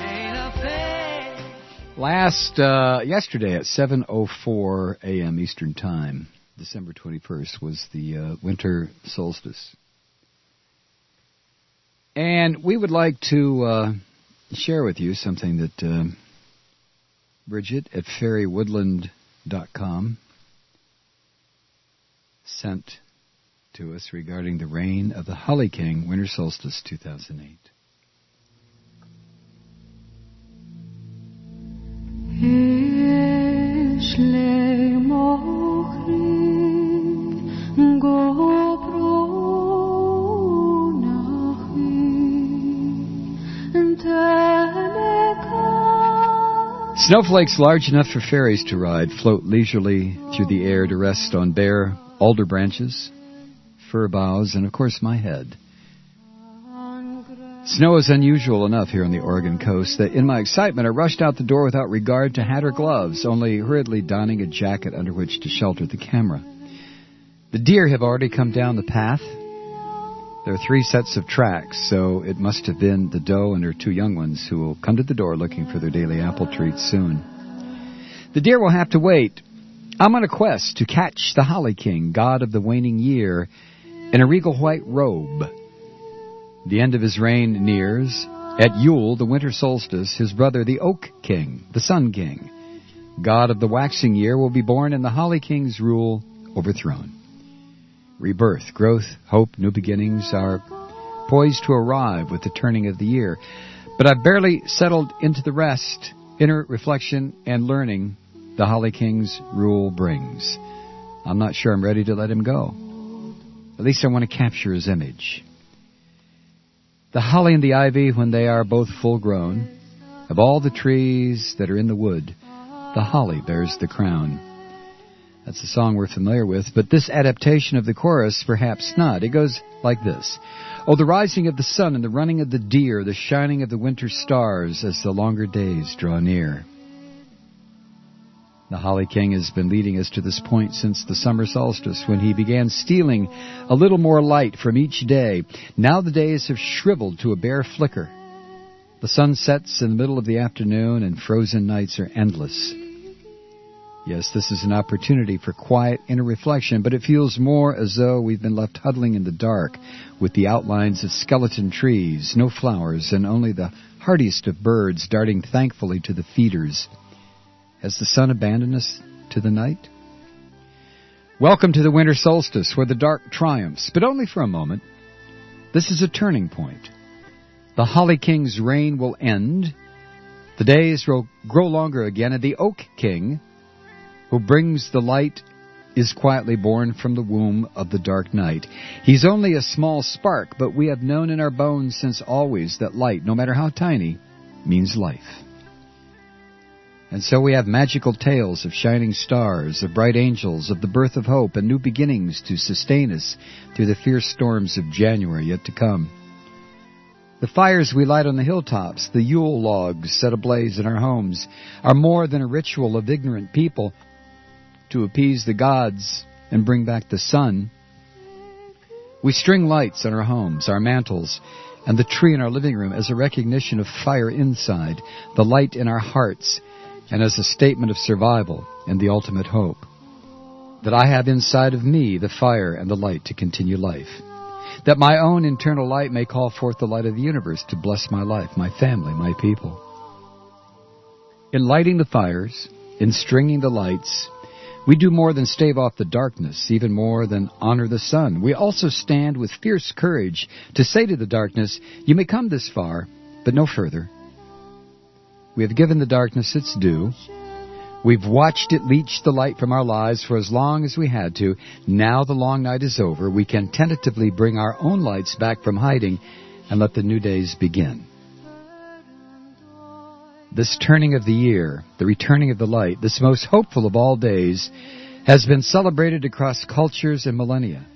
Last, uh, yesterday at seven oh four a.m. Eastern Time, December twenty-first, was the uh, winter solstice. And we would like to uh, share with you something that uh, Bridget at fairy woodland dot com sent to us regarding the reign of the Holly King, winter solstice two thousand eight. Snowflakes large enough for fairies to ride float leisurely through the air to rest on bare alder branches, fir boughs, and of course my head. Snow is unusual enough here on the Oregon coast that in my excitement I rushed out the door without regard to hat or gloves, only hurriedly donning a jacket under which to shelter the camera. The deer have already come down the path. There are three sets of tracks, so it must have been the doe and her two young ones who will come to the door looking for their daily apple treats soon. The deer will have to wait. I'm on a quest to catch the Holly King, god of the waning year, in a regal white robe. The end of his reign nears. At Yule, the winter solstice, his brother, the Oak King, the Sun King, god of the waxing year, will be born and the Holly King's rule overthrown. Rebirth, growth, hope, new beginnings are poised to arrive with the turning of the year. But I've barely settled into the rest, inner reflection, and learning the Holly King's rule brings. I'm not sure I'm ready to let him go. At least I want to capture his image. The holly and the ivy, when they are both full grown, of all the trees that are in the wood, the holly bears the crown. That's a song we're familiar with, but this adaptation of the chorus, perhaps not. It goes like this. Oh, the rising of the sun and the running of the deer, the shining of the winter stars as the longer days draw near. The Holly King has been leading us to this point since the summer solstice, when he began stealing a little more light from each day. Now the days have shriveled to a bare flicker. The sun sets in the middle of the afternoon, and frozen nights are endless. Yes, this is an opportunity for quiet inner reflection, but it feels more as though we've been left huddling in the dark with the outlines of skeleton trees, no flowers, and only the hardiest of birds darting thankfully to the feeders. Has the sun abandoned us to the night? Welcome to the winter solstice, where the dark triumphs, but only for a moment. This is a turning point. The Holly King's reign will end. The days will grow longer again, and the Oak King, who brings the light, is quietly born from the womb of the dark night. He's only a small spark, but we have known in our bones since always that light, no matter how tiny, means life. And so we have magical tales of shining stars, of bright angels, of the birth of hope and new beginnings to sustain us through the fierce storms of January yet to come. The fires we light on the hilltops, the Yule logs set ablaze in our homes, are more than a ritual of ignorant people to appease the gods and bring back the sun. We string lights on our homes, our mantels, and the tree in our living room as a recognition of fire inside, the light in our hearts, and as a statement of survival and the ultimate hope. That I have inside of me the fire and the light to continue life. That my own internal light may call forth the light of the universe to bless my life, my family, my people. In lighting the fires, in stringing the lights, we do more than stave off the darkness, even more than honor the sun. We also stand with fierce courage to say to the darkness, you may come this far, but no further. We have given the darkness its due. We've watched it leach the light from our lives for as long as we had to. Now the long night is over. We can tentatively bring our own lights back from hiding and let the new days begin. This turning of the year, the returning of the light, this most hopeful of all days, has been celebrated across cultures and millennia.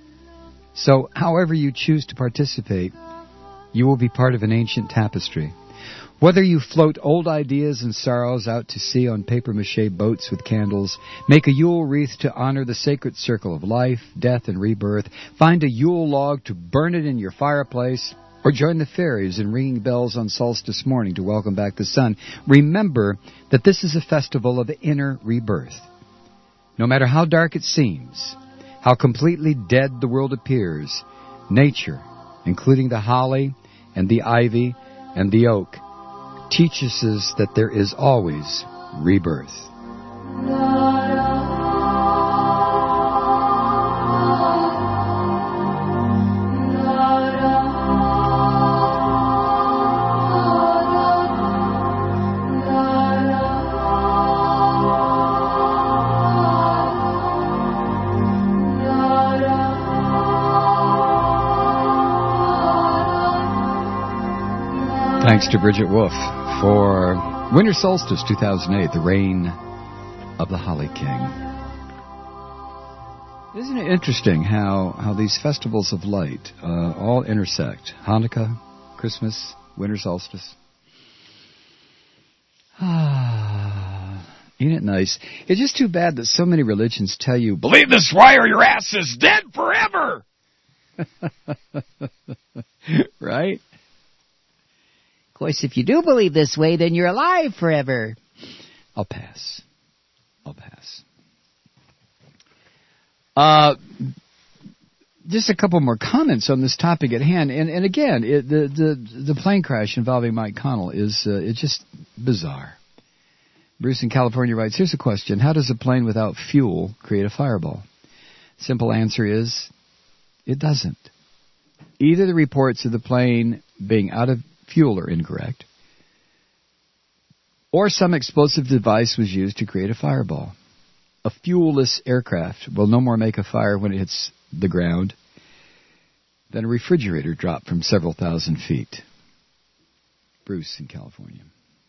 So, however you choose to participate, you will be part of an ancient tapestry. Whether you float old ideas and sorrows out to sea on papier-mâché boats with candles, make a Yule wreath to honor the sacred circle of life, death, and rebirth, find a Yule log to burn it in your fireplace, or join the fairies in ringing bells on solstice morning to welcome back the sun, remember that this is a festival of inner rebirth. No matter how dark it seems, how completely dead the world appears, nature, including the holly and the ivy and the oak, teaches us that there is always rebirth. Thanks to Bridget Wolf for Winter Solstice two thousand eight, The Reign of the Holly King. Isn't it interesting how, how these festivals of light uh, all intersect? Hanukkah, Christmas, Winter Solstice. Ah, ain't it nice? It's just too bad that so many religions tell you, believe this way or your ass is dead forever! Right? Of course, if you do believe this way, then you're alive forever. I'll pass. I'll pass. Uh, just a couple more comments on this topic at hand. And, and again, it, the, the the plane crash involving Mike Connell is uh, it's just bizarre. Bruce in California writes, here's a question. How does a plane without fuel create a fireball? Simple answer is, it doesn't. Either the reports of the plane being out of fuel are incorrect, or some explosive device was used to create a fireball. A fuelless aircraft will no more make a fire when it hits the ground than a refrigerator dropped from several thousand feet. Bruce in California.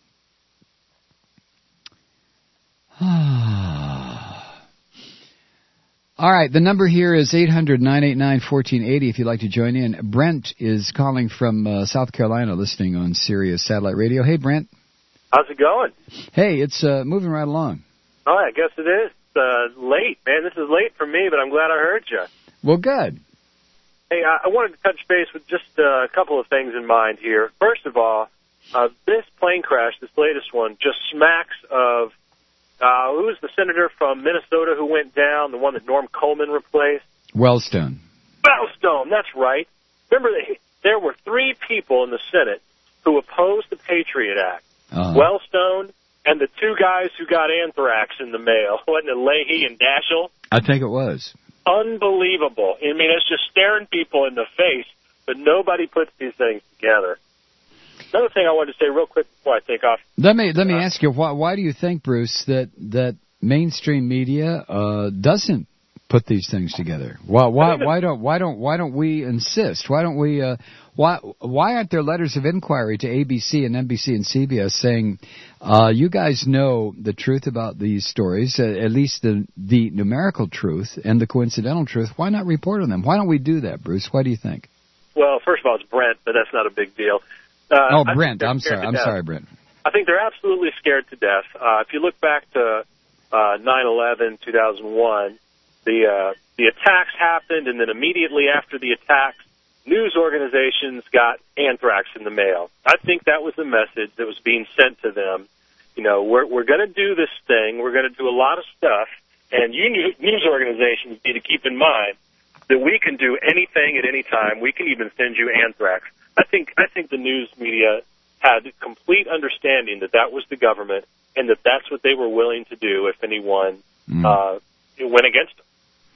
All right, the number here is eight hundred, nine eight nine, one four eight zero if you'd like to join in. Brent is calling from uh, South Carolina, listening on Sirius Satellite Radio. Hey, Brent. How's it going? Hey, it's uh, moving right along. Oh, I guess it is. It's uh, late, man. This is late for me, but I'm glad I heard you. Well, good. Hey, I, I wanted to touch base with just uh, a couple of things in mind here. First of all, uh, this plane crash, this latest one, just smacks of Uh, who was the senator from Minnesota who went down, the one that Norm Coleman replaced? Wellstone. Wellstone, that's right. Remember, they, there were three people in the Senate who opposed the Patriot Act. Uh-huh. Wellstone and the two guys who got anthrax in the mail. Wasn't it Leahy and Daschle? I think it was. Unbelievable. I mean, it's just staring people in the face, but nobody puts these things together. Another thing I wanted to say real quick before I take off. Let me let me uh, ask you, why, why do you think, Bruce, that that mainstream media uh, doesn't put these things together? Why why why don't why don't why don't we insist? Why don't we? Uh, why why aren't there letters of inquiry to A B C and N B C and C B S saying, uh, you guys know the truth about these stories, uh, at least the the numerical truth and the coincidental truth? Why not report on them? Why don't we do that, Bruce? What do you think? Well, first of all, it's Brent, but that's not a big deal. Uh, oh, Brent, I'm sorry. I'm death. sorry, Brent. I think they're absolutely scared to death. Uh, if you look back to uh, nine eleven, two thousand one, the uh, the attacks happened, and then immediately after the attacks, news organizations got anthrax in the mail. I think that was the message that was being sent to them. You know, we're we're going to do this thing. We're going to do a lot of stuff, and you news organizations need to keep in mind that we can do anything at any time. We can even send you anthrax. I think I think the news media had complete understanding that that was the government and that that's what they were willing to do if anyone mm. uh, went against them.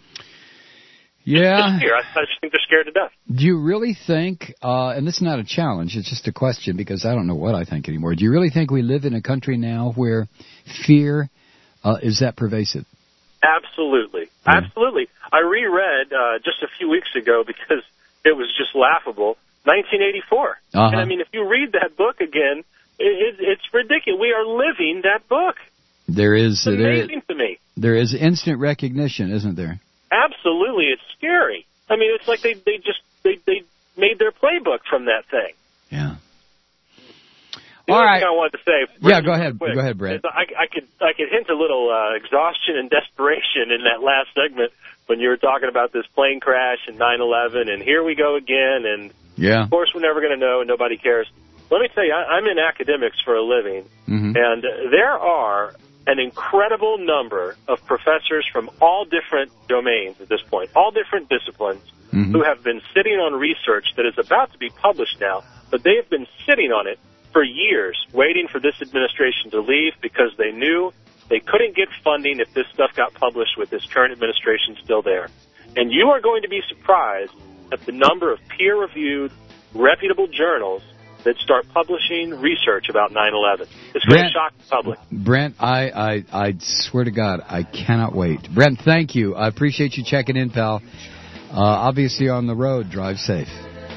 Yeah. I just think they're scared to death. Do you really think, uh, and this is not a challenge, it's just a question because I don't know what I think anymore. Do you really think we live in a country now where fear uh, is that pervasive? Absolutely. Mm. Absolutely. I reread uh, just a few weeks ago because it was just laughable. nineteen eighty-four. Uh-huh. And, I mean, if you read that book again, it, it, it's ridiculous. We are living that book. There is. It's amazing there, to me. There is instant recognition, isn't there? Absolutely. It's scary. I mean, it's like they, they just they, they made their playbook from that thing. Yeah. The All other right. thing I wanted to say. Yeah, really go ahead. quick, Go ahead, Brett. is I, I could I could hint a little uh, exhaustion and desperation in that last segment when you were talking about this plane crash and nine eleven, and here we go again, and Yeah. of course we're never going to know, and nobody cares. Let me tell you, I, I'm in academics for a living, Mm-hmm. and there are an incredible number of professors from all different domains at this point, all different disciplines, Mm-hmm. who have been sitting on research that is about to be published now, but they have been sitting on it for years, waiting for this administration to leave because they knew they couldn't get funding if this stuff got published with this current administration still there. And you are going to be surprised at the number of peer-reviewed, reputable journals that start publishing research about nine eleven. It's going to Brent, shock the public. Brent, I, I, I swear to God, I cannot wait. Brent, thank you. I appreciate you checking in, pal. Uh, obviously on the road. Drive safe.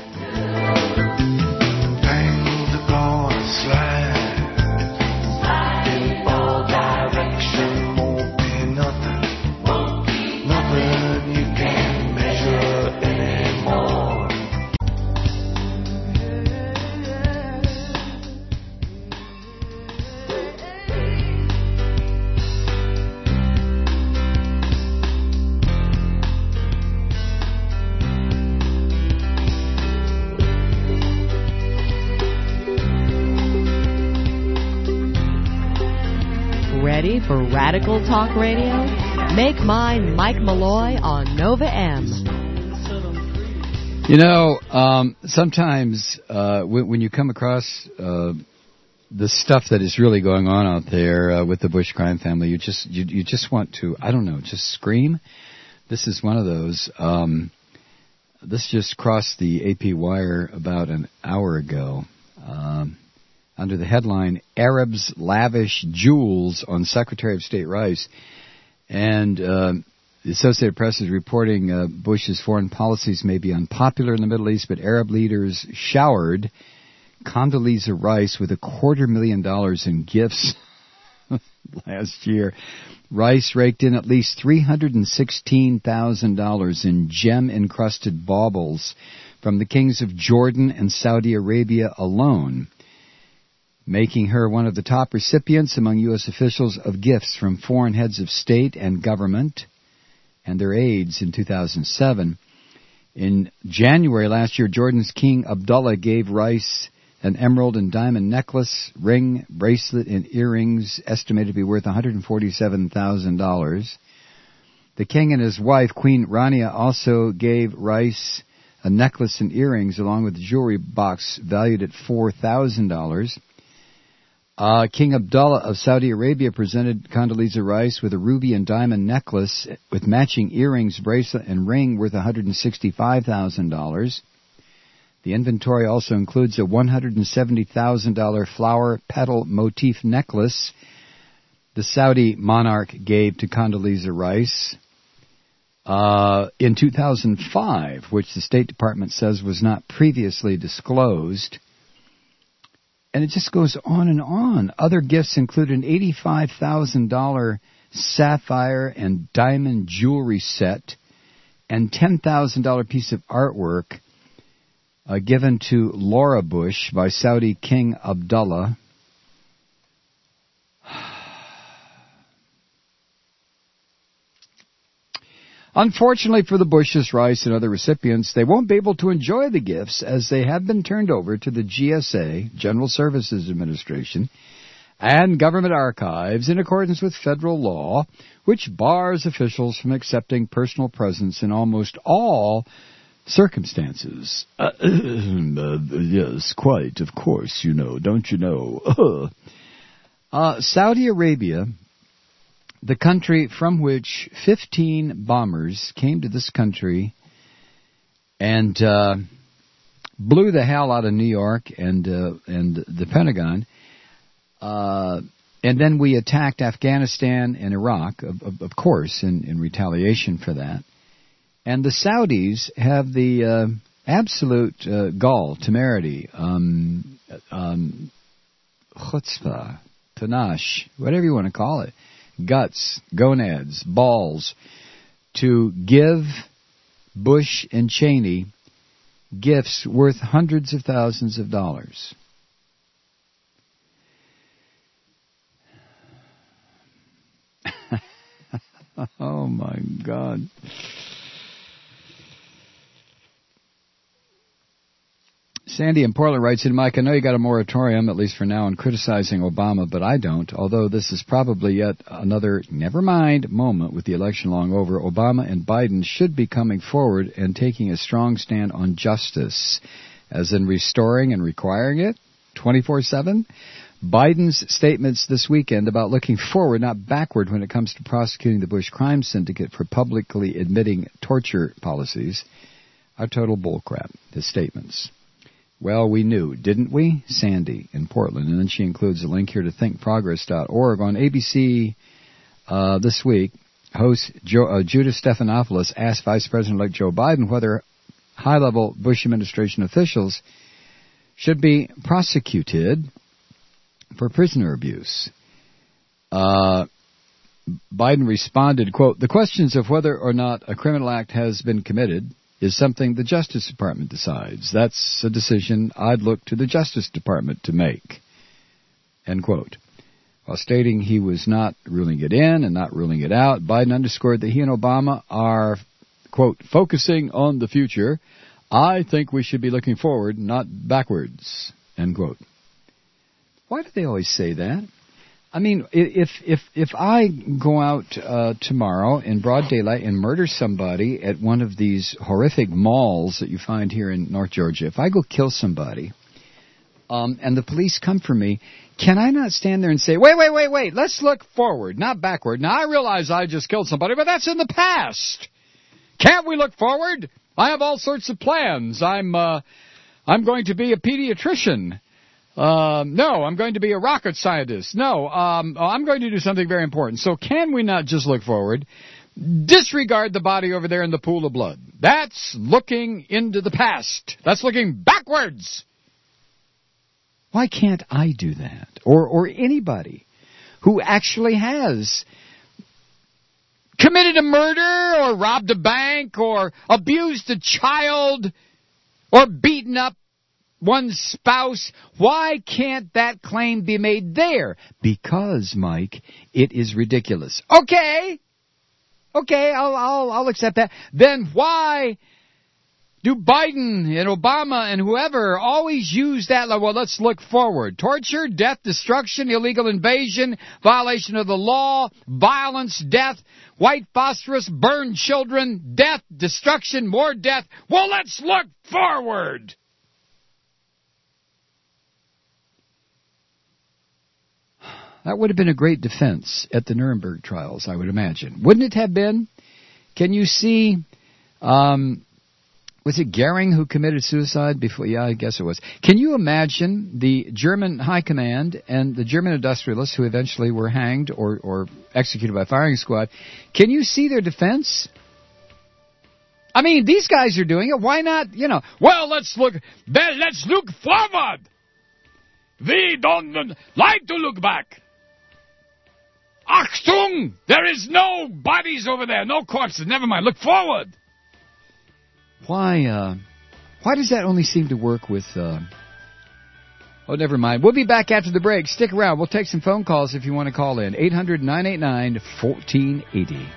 Tangled upon a slide in all direction, won't be nothing, nothing you can measure anymore. Ready for Radical Talk Radio? Make mine Mike Malloy on Nova M. You know, um, sometimes uh, when, when you come across uh, the stuff that is really going on out there uh, with the Bush crime family, you just you, you just want to, I don't know, just scream. This is one of those. Um, this just crossed the A P wire about an hour ago. Um, under the headline, Arabs Lavish Jewels on Secretary of State Rice. And uh, the Associated Press is reporting uh, Bush's foreign policies may be unpopular in the Middle East, but Arab leaders showered Condoleezza Rice with a quarter million dollars in gifts last year. Rice raked in at least three hundred sixteen thousand dollars in gem-encrusted baubles from the kings of Jordan and Saudi Arabia alone, making her one of the top recipients among U S officials of gifts from foreign heads of state and government and their aides in two thousand seven. In January last year, Jordan's King Abdullah gave Rice an emerald and diamond necklace, ring, bracelet, and earrings estimated to be worth one hundred forty-seven thousand dollars. The king and his wife, Queen Rania, also gave Rice a necklace and earrings along with a jewelry box valued at four thousand dollars. Uh, King Abdullah of Saudi Arabia presented Condoleezza Rice with a ruby and diamond necklace with matching earrings, bracelet, and ring worth one hundred sixty-five thousand dollars. The inventory also includes a one hundred seventy thousand dollars flower petal motif necklace the Saudi monarch gave to Condoleezza Rice uh, in two thousand five, which the State Department says was not previously disclosed. And it just goes on and on. Other gifts include an eighty-five thousand dollars sapphire and diamond jewelry set and ten thousand dollars piece of artwork uh, given to Laura Bush by Saudi King Abdullah. Unfortunately for the Bushes, Rice, and other recipients, they won't be able to enjoy the gifts as they have been turned over to the G S A, General Services Administration, and government archives in accordance with federal law, which bars officials from accepting personal presents in almost all circumstances. Uh, uh, yes, quite, of course, you know, don't you know? uh, Saudi Arabia, the country from which fifteen bombers came to this country and uh, blew the hell out of New York and uh, and the Pentagon, uh, and then we attacked Afghanistan and Iraq, of, of, of course, in, in retaliation for that. And the Saudis have the uh, absolute uh, gall, temerity, um, um, chutzpah, panache, whatever you want to call it, guts, gonads, balls, to give Bush and Cheney gifts worth hundreds of thousands of dollars. Oh, my God. Sandy in Portland writes in, Mike, I know you got a moratorium, at least for now, on criticizing Obama, but I don't. Although this is probably yet another never mind moment with the election long over, Obama and Biden should be coming forward and taking a strong stand on justice, as in restoring and requiring it twenty-four seven. Biden's statements this weekend about looking forward, not backward, when it comes to prosecuting the Bush crime syndicate for publicly admitting torture policies are total bullcrap, his statements. Well, we knew, didn't we? Sandy in Portland. And then she includes a link here to think progress dot org. On A B C uh, this week, host Joe, uh, Judah Stephanopoulos asked Vice President-elect Joe Biden whether high-level Bush administration officials should be prosecuted for prisoner abuse. Uh, Biden responded, quote, the questions of whether or not a criminal act has been committed is something the Justice Department decides. That's a decision I'd look to the Justice Department to make, end quote. While stating he was not ruling it in and not ruling it out, Biden underscored that he and Obama are, quote, focusing on the future. I think we should be looking forward, not backwards, end quote. Why do they always say that? I mean, if if if I go out uh, tomorrow in broad daylight and murder somebody at one of these horrific malls that you find here in North Georgia, if I go kill somebody, um, and the police come for me, can I not stand there and say, wait, wait, wait, wait, let's look forward, not backward. Now, I realize I just killed somebody, but that's in the past. Can't we look forward? I have all sorts of plans. I'm uh, I'm going to be a pediatrician. Uh, no, I'm going to be a rocket scientist. No, um, I'm going to do something very important. So can we not just look forward? Disregard the body over there in the pool of blood. That's looking into the past. That's looking backwards. Why can't I do that? Or, or anybody who actually has committed a murder or robbed a bank or abused a child or beaten up one's spouse, why can't that claim be made there? Because, Mike, it is ridiculous. Okay, okay, I'll I'll I'll accept that. Then why do Biden and Obama and whoever always use that? Well, let's look forward. Torture, death, destruction, illegal invasion, violation of the law, violence, death, white phosphorus, burned children, death, destruction, more death. Well, let's look forward. That would have been a great defense at the Nuremberg trials, I would imagine. Wouldn't it have been? Can you see, um, was it Goering who committed suicide before? Yeah, I guess it was. Can you imagine the German high command and the German industrialists who eventually were hanged or, or executed by firing squad? Can you see their defense? I mean, these guys are doing it. Why not, you know, well, let's look, then let's look forward. We don't like to look back. Achtung! There is no bodies over there, no corpses. Never mind. Look forward. Why? Uh, why does that only seem to work with? Uh... Oh, never mind. We'll be back after the break. Stick around. We'll take some phone calls if you want to call in. eight hundred, nine eight nine, one four eight zero.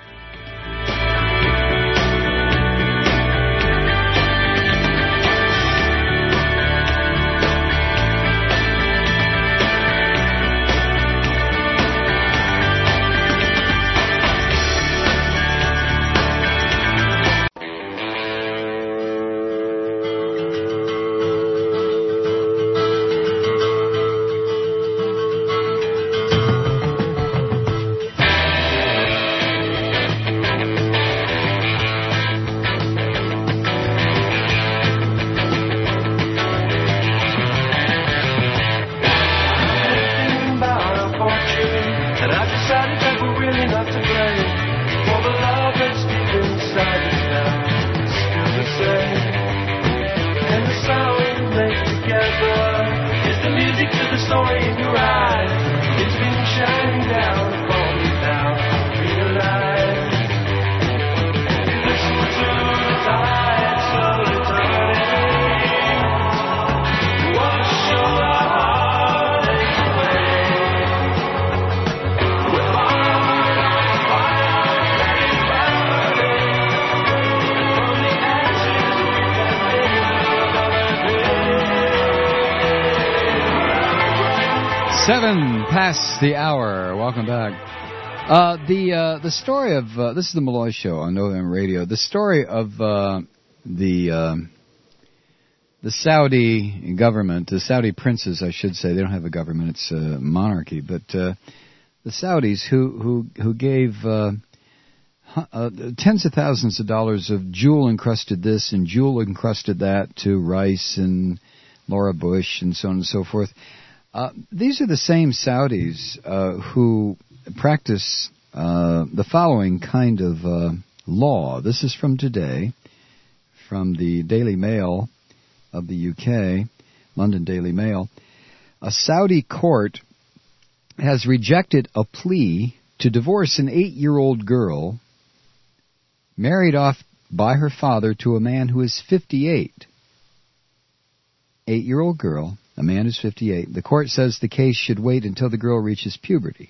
Seven past the hour. Welcome back. Uh, the uh, the story of uh, this is the Malloy Show on Nova M Radio. The story of uh, the uh, the Saudi government, the Saudi princes, I should say. They don't have a government; it's a monarchy. But uh, the Saudis who who who gave uh, uh, tens of thousands of dollars of jewel encrusted this and jewel encrusted that to Rice and Laura Bush and so on and so forth. Uh, these are the same Saudis uh, who practice uh, the following kind of uh, law. This is from today, from the Daily Mail of the U K, London Daily Mail. A Saudi court has rejected a plea to divorce an eight-year-old girl married off by her father to a man who is fifty-eight. Eight-year-old girl. A man who's fifty-eight. The court says the case should wait until the girl reaches puberty.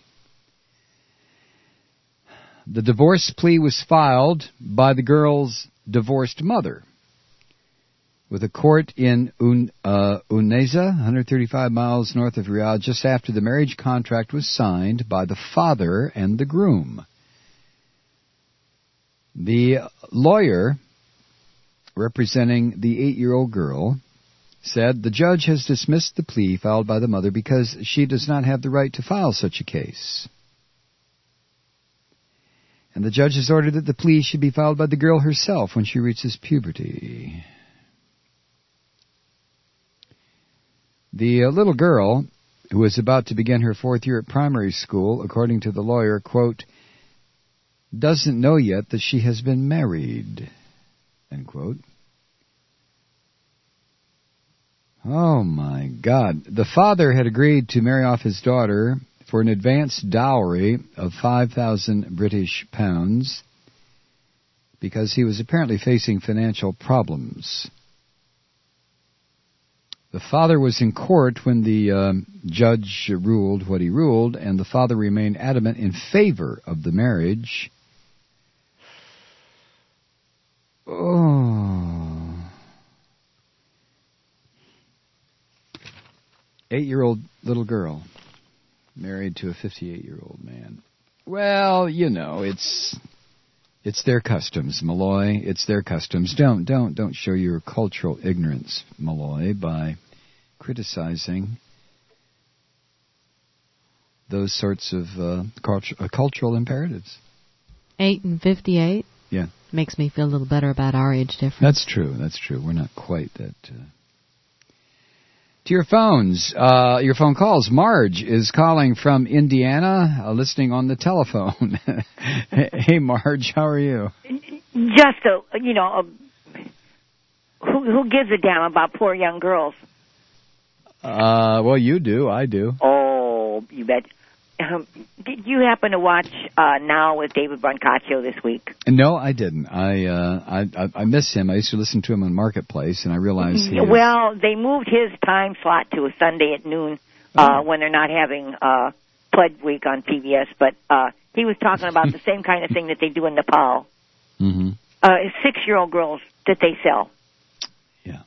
The divorce plea was filed by the girl's divorced mother with a court in Un, uh, Uneza, one hundred thirty-five miles north of Riyadh, just after the marriage contract was signed by the father and the groom. The lawyer representing the eight-year-old girl said the judge has dismissed the plea filed by the mother because she does not have the right to file such a case. And the judge has ordered that the plea should be filed by the girl herself when she reaches puberty. The uh, little girl, who is about to begin her fourth year at primary school, according to the lawyer, quote, doesn't know yet that she has been married, end quote. Oh, my God. The father had agreed to marry off his daughter for an advanced dowry of five thousand British pounds because he was apparently facing financial problems. The father was in court when the um, judge ruled what he ruled, and the father remained adamant in favor of the marriage. Oh... Eight-year-old little girl married to a fifty-eight-year-old man. Well, you know, it's it's their customs, Malloy. It's their customs. Don't don't don't show your cultural ignorance, Malloy, by criticizing those sorts of uh, cultu- uh, cultural imperatives. Eight and fifty-eight. Yeah, makes me feel a little better about our age difference. That's true. That's true. We're not quite that. Uh, To your phones, uh, your phone calls. Marge is calling from Indiana, uh, listening on the telephone. Hey, Marge, how are you? Just a, you know, a, who who gives a damn about poor young girls? Uh, well, you do. I do. Oh, you bet. Um, did you happen to watch uh, Now with David Brancaccio this week? No, I didn't. I, uh, I I I miss him. I used to listen to him on Marketplace, and I realized he. Well, they moved his time slot to a Sunday at noon uh, oh. when they're not having uh, Pledge Week on P B S. But uh, he was talking about the same kind of thing that they do in Nepal. Mm-hmm. Uh, six-year-old girls that they sell. Yeah.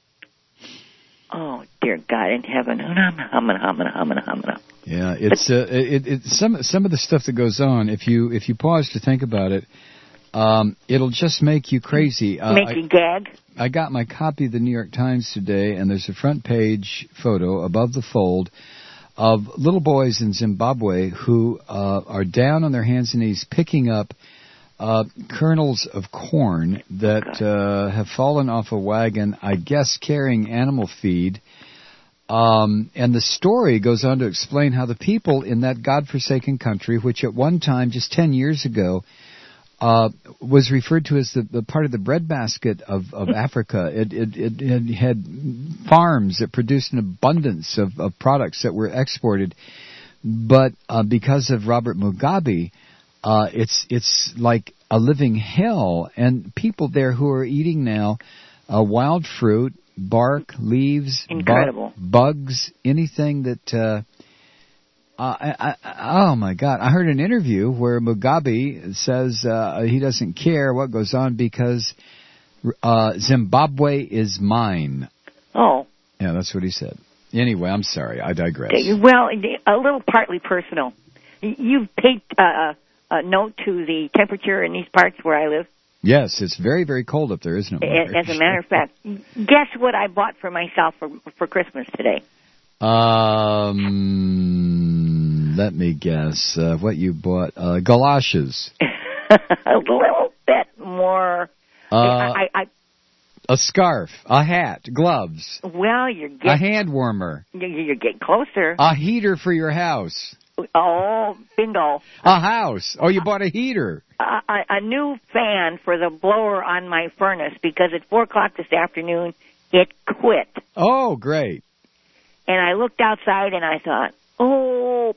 Oh dear God in heaven! Humana, humana, humana, humana, humana. Yeah, it's uh, it, it some some of the stuff that goes on. If you if you pause to think about it, um, it'll just make you crazy. Uh, make you I, gag. I got my copy of the New York Times today, and there's a front page photo above the fold of little boys in Zimbabwe who uh, are down on their hands and knees picking up uh, kernels of corn that uh, have fallen off a wagon, I guess carrying animal feed. Um, and the story goes on to explain how the people in that godforsaken country, which at one time, just ten years ago, uh, was referred to as the, the part of the breadbasket of, of Africa. It, it, it, it had farms that produced an abundance of, of products that were exported. But uh, because of Robert Mugabe, uh, it's it's like a living hell. And people there who are eating now uh, wild fruit, bark, leaves, incredible bu- bugs, anything that. Uh, uh, I, I, oh my God! I heard an interview where Mugabe says uh, he doesn't care what goes on because uh, Zimbabwe is mine. Oh. Yeah, that's what he said. Anyway, I'm sorry. I digress. Well, a little partly personal. You've paid uh, a note to the temperature in these parts where I live? Yes, it's very, very cold up there, isn't it? As a matter of fact, guess what I bought for myself for for Christmas today? Um, let me guess. Uh, what you bought? Uh, galoshes. A little bit more. Uh, I, I, a scarf, a hat, gloves. Well, you're getting a hand warmer. You're, you're getting closer. A heater for your house. Oh, bingo. A house. Oh, you bought a heater. A, a, a new fan for the blower on my furnace because at four o'clock this afternoon it quit. Oh, great. And I looked outside and I thought, oh,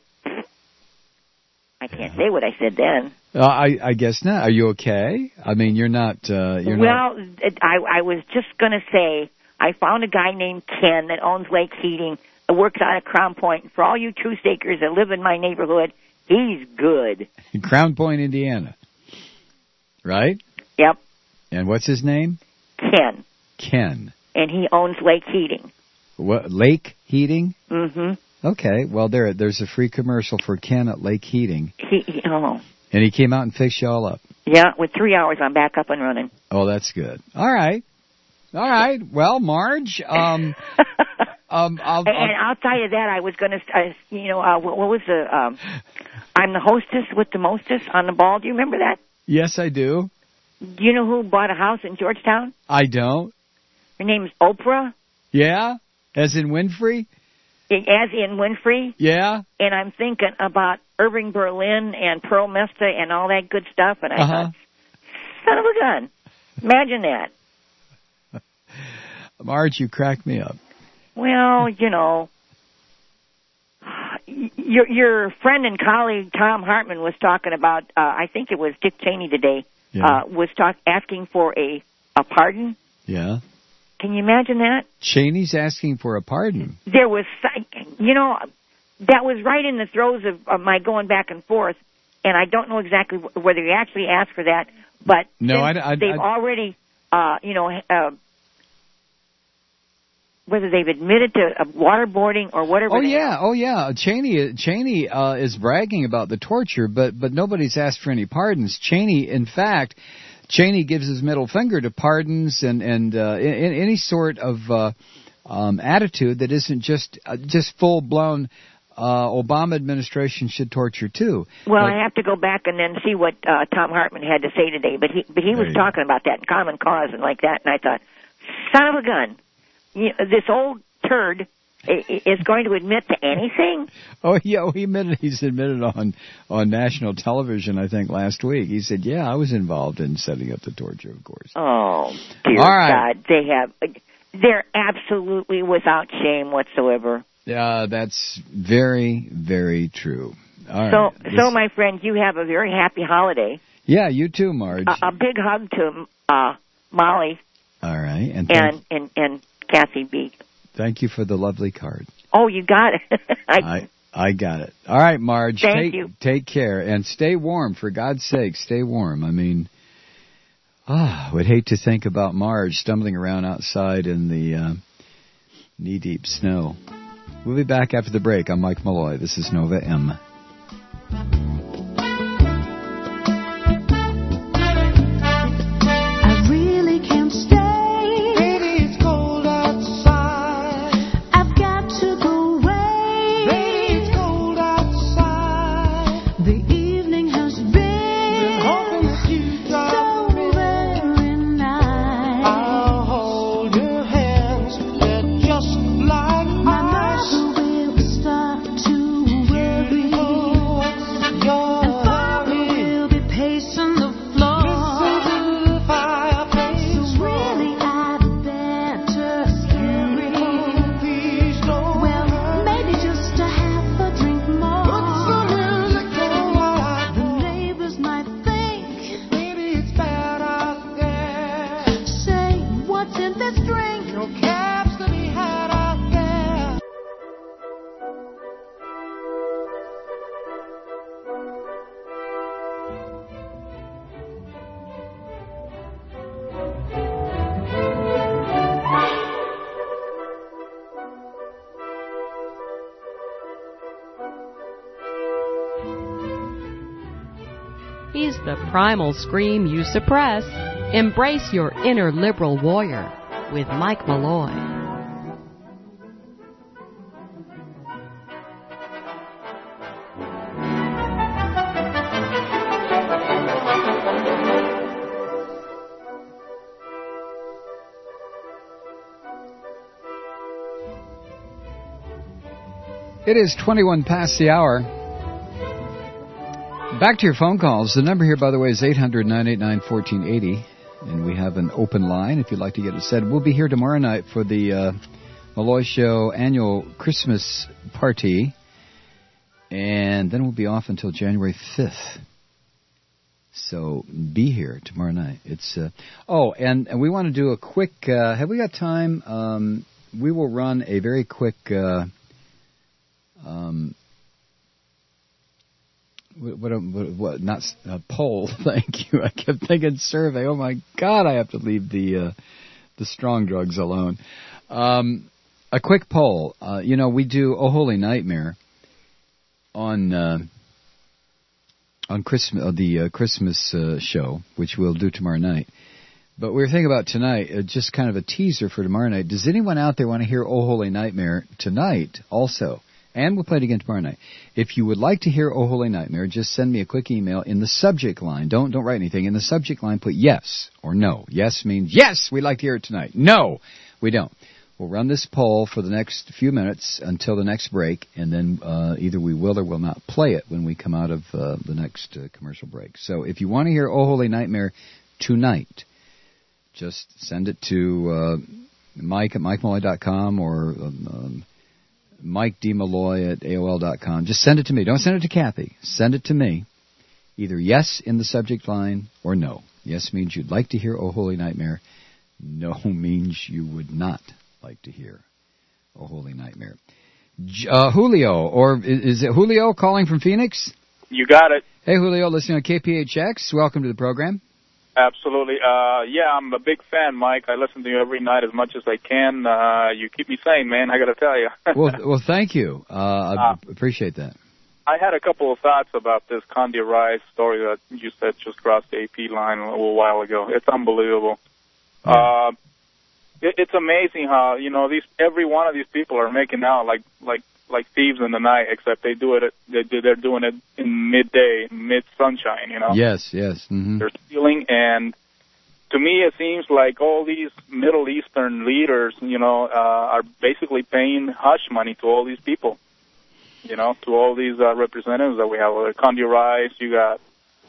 I can't say what I said then. Uh, I, I guess not. Are you okay? I mean, you're not. Uh, you're well, not... I, I was just going to say I found a guy named Ken that owns Lake Heating. That works out of Crown Point. For all you true stakers that live in my neighborhood, he's good. Crown Point, Indiana. Right? Yep. And what's his name? Ken. Ken. And he owns Lake Heating. What? Lake Heating? Mm-hmm. Okay. Well, there, there's a free commercial for Ken at Lake Heating. He, he, oh. And he came out and fixed you all up. Yeah, with three hours, I'm back up and running. Oh, that's good. All right. All right. Well, Marge, um... Um, I'll, and, and outside of that, I was going to, uh, you know, uh, what, what was the, um, I'm the hostess with the mostess on the ball. Do you remember that? Yes, I do. Do you know who bought a house in Georgetown? I don't. Her name's Oprah. Yeah? As in Winfrey? As in Winfrey. Yeah? And I'm thinking about Irving Berlin and Pearl Mesta and all that good stuff, and I uh-huh. thought, son of a gun. Imagine that. Marge, you crack me up. Well, you know, your your friend and colleague Tom Hartman was talking about. Uh, I think it was Dick Cheney today. Yeah. Uh, was talk asking for a a pardon. Yeah. Can you imagine that? Cheney's asking for a pardon. There was, you know, that was right in the throes of, of my going back and forth, and I don't know exactly whether he actually asked for that, but no, I, I, they've I, already, uh, you know. Uh, whether they've admitted to waterboarding or whatever. Oh yeah, oh yeah. Cheney Cheney uh, is bragging about the torture, but but nobody's asked for any pardons. Cheney, in fact, Cheney gives his middle finger to pardons and and uh, in, in any sort of uh, um, attitude that isn't just uh, just full blown. Uh, Obama administration should torture too. Well, but, I have to go back and then see what uh, Tom Hartman had to say today, but he but he was talking about that in Common Cause and like that, and I thought, son of a gun. You know, this old turd is going to admit to anything? Oh yeah, oh, he admitted. He's admitted on on national television. I think last week he said, "Yeah, I was involved in setting up the torture." Of course. Oh dear All right. God, they have. They're absolutely without shame whatsoever. Yeah, that's very, very true. All so, right. so This, my friend, you have a very happy holiday. Yeah, you too, Marge. A, a big hug to uh, Molly. All right, and and and and. Kathy B. Thank you for the lovely card. Oh, you got it. I, I I got it. All right, Marge. Thank take, you. Take care and stay warm. For God's sake, stay warm. I mean, ah, would hate to think about Marge stumbling around outside in the uh, knee-deep snow. We'll be back after the break. I'm Mike Malloy. This is Nova M. primal scream you suppress. Embrace your inner liberal warrior with Mike Malloy. It is twenty-one past the hour. Back to your phone calls. The number here, by the way, is eight hundred, nine eight nine, one four eight zero. And we have an open line if you'd like to get it said. We'll be here tomorrow night for the uh, Malloy Show annual Christmas party. And then we'll be off until January fifth. So be here tomorrow night. It's uh, Oh, and, and we want to do a quick... Uh, have we got time? Um, we will run a very quick... Uh, Um, what, what, what, not uh, poll, thank you. I kept thinking survey. Oh my God, I have to leave the, uh, the strong drugs alone. Um, a quick poll. Uh, you know, we do Oh Holy Nightmare on, uh, on Christmas, uh, the uh, Christmas uh, show, which we'll do tomorrow night. But we were thinking about tonight, uh, just kind of a teaser for tomorrow night. Does anyone out there want to hear Oh Holy Nightmare tonight also? And we'll play it again tomorrow night. If you would like to hear Oh Holy Nightmare, just send me a quick email in the subject line. Don't don't write anything. In the subject line, put yes or no. Yes means, yes, we'd like to hear it tonight. No, we don't. We'll run this poll for the next few minutes until the next break, and then uh, either we will or will not play it when we come out of uh, the next uh, commercial break. So if you want to hear Oh Holy Nightmare tonight, just send it to uh, Mike at mike malloy dot com or... Um, um, Mike D. Malloy at A O L dot com. Just send it to me. Don't send it to Kathy. Send it to me. Either yes in the subject line or no. Yes means you'd like to hear Oh Holy Nightmare. No means you would not like to hear Oh Holy Nightmare. Uh, Julio, or is it Julio calling from Phoenix? You got it. Hey, Julio, listening on K P H X. Welcome to the program. Absolutely. Uh, yeah, I'm a big fan, Mike. I listen to you every night as much as I can. Uh, you keep me sane, man. I got to tell you. well, well, thank you. Uh, I uh, appreciate that. I had a couple of thoughts about this Condi Rice story that you said just crossed the A P line a little while ago. It's unbelievable. Yeah. Uh, it, it's amazing how, you know, these every one of these people are making out like like like thieves in the night, except they do it at, they do, they're doing it in midday, mid sunshine, you know. Yes, yes. Mm-hmm. They're stealing, and to me it seems like all these Middle Eastern leaders, you know, uh, are basically paying hush money to all these people, you know, to all these uh, representatives that we have. Uh, Condi Rice, you got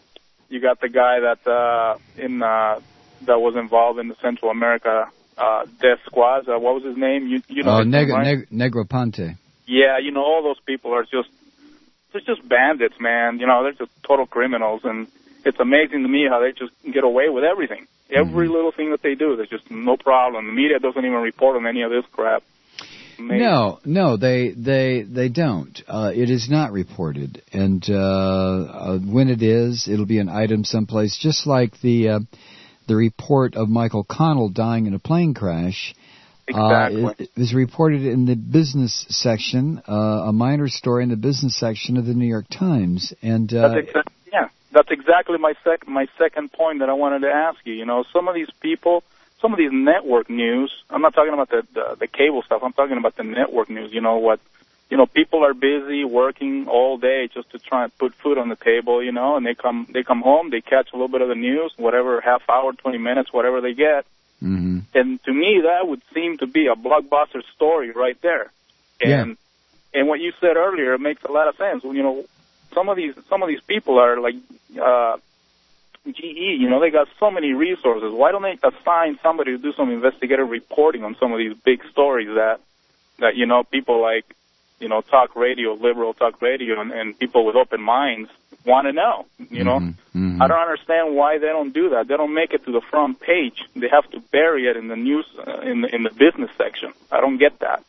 you got the guy that uh, in uh, that was involved in the Central America uh, death squads. Uh, what was his name? You, you know, oh, Neg- Neg- Negroponte. Yeah, you know, all those people are just, they're just bandits, man. You know, they're just total criminals, and it's amazing to me how they just get away with everything. Every mm-hmm. little thing that they do, there's just no problem. The media doesn't even report on any of this crap. Amazing. No, no, they they they don't. Uh, it is not reported, and uh, uh, when it is, it'll be an item someplace, just like the uh, the report of Michael Connell dying in a plane crash. Exactly. Uh, it was reported in the business section, uh, a minor story in the business section of the New York Times, and uh, that's exa- yeah, that's exactly my sec- my second point that I wanted to ask you. You know, some of these people, some of these network news. I'm not talking about the, the the cable stuff. I'm talking about the network news. You know what? You know, people are busy working all day just to try and put food on the table. You know, and they come they come home, they catch a little bit of the news, whatever half hour, twenty minutes, whatever they get. Mm-hmm. And to me, that would seem to be a blockbuster story right there. And yeah. and what you said earlier, it makes a lot of sense. You know, some of these some of these people are like uh, G E. You know, they got so many resources. Why don't they assign somebody to do some investigative reporting on some of these big stories that that you know people like you know talk radio, liberal talk radio, and, and people with open minds want to know, you know. Mm-hmm, mm-hmm. I don't understand why they don't do that. They don't make it to the front page. They have to bury it in the news, uh, in the in the business section. I don't get that,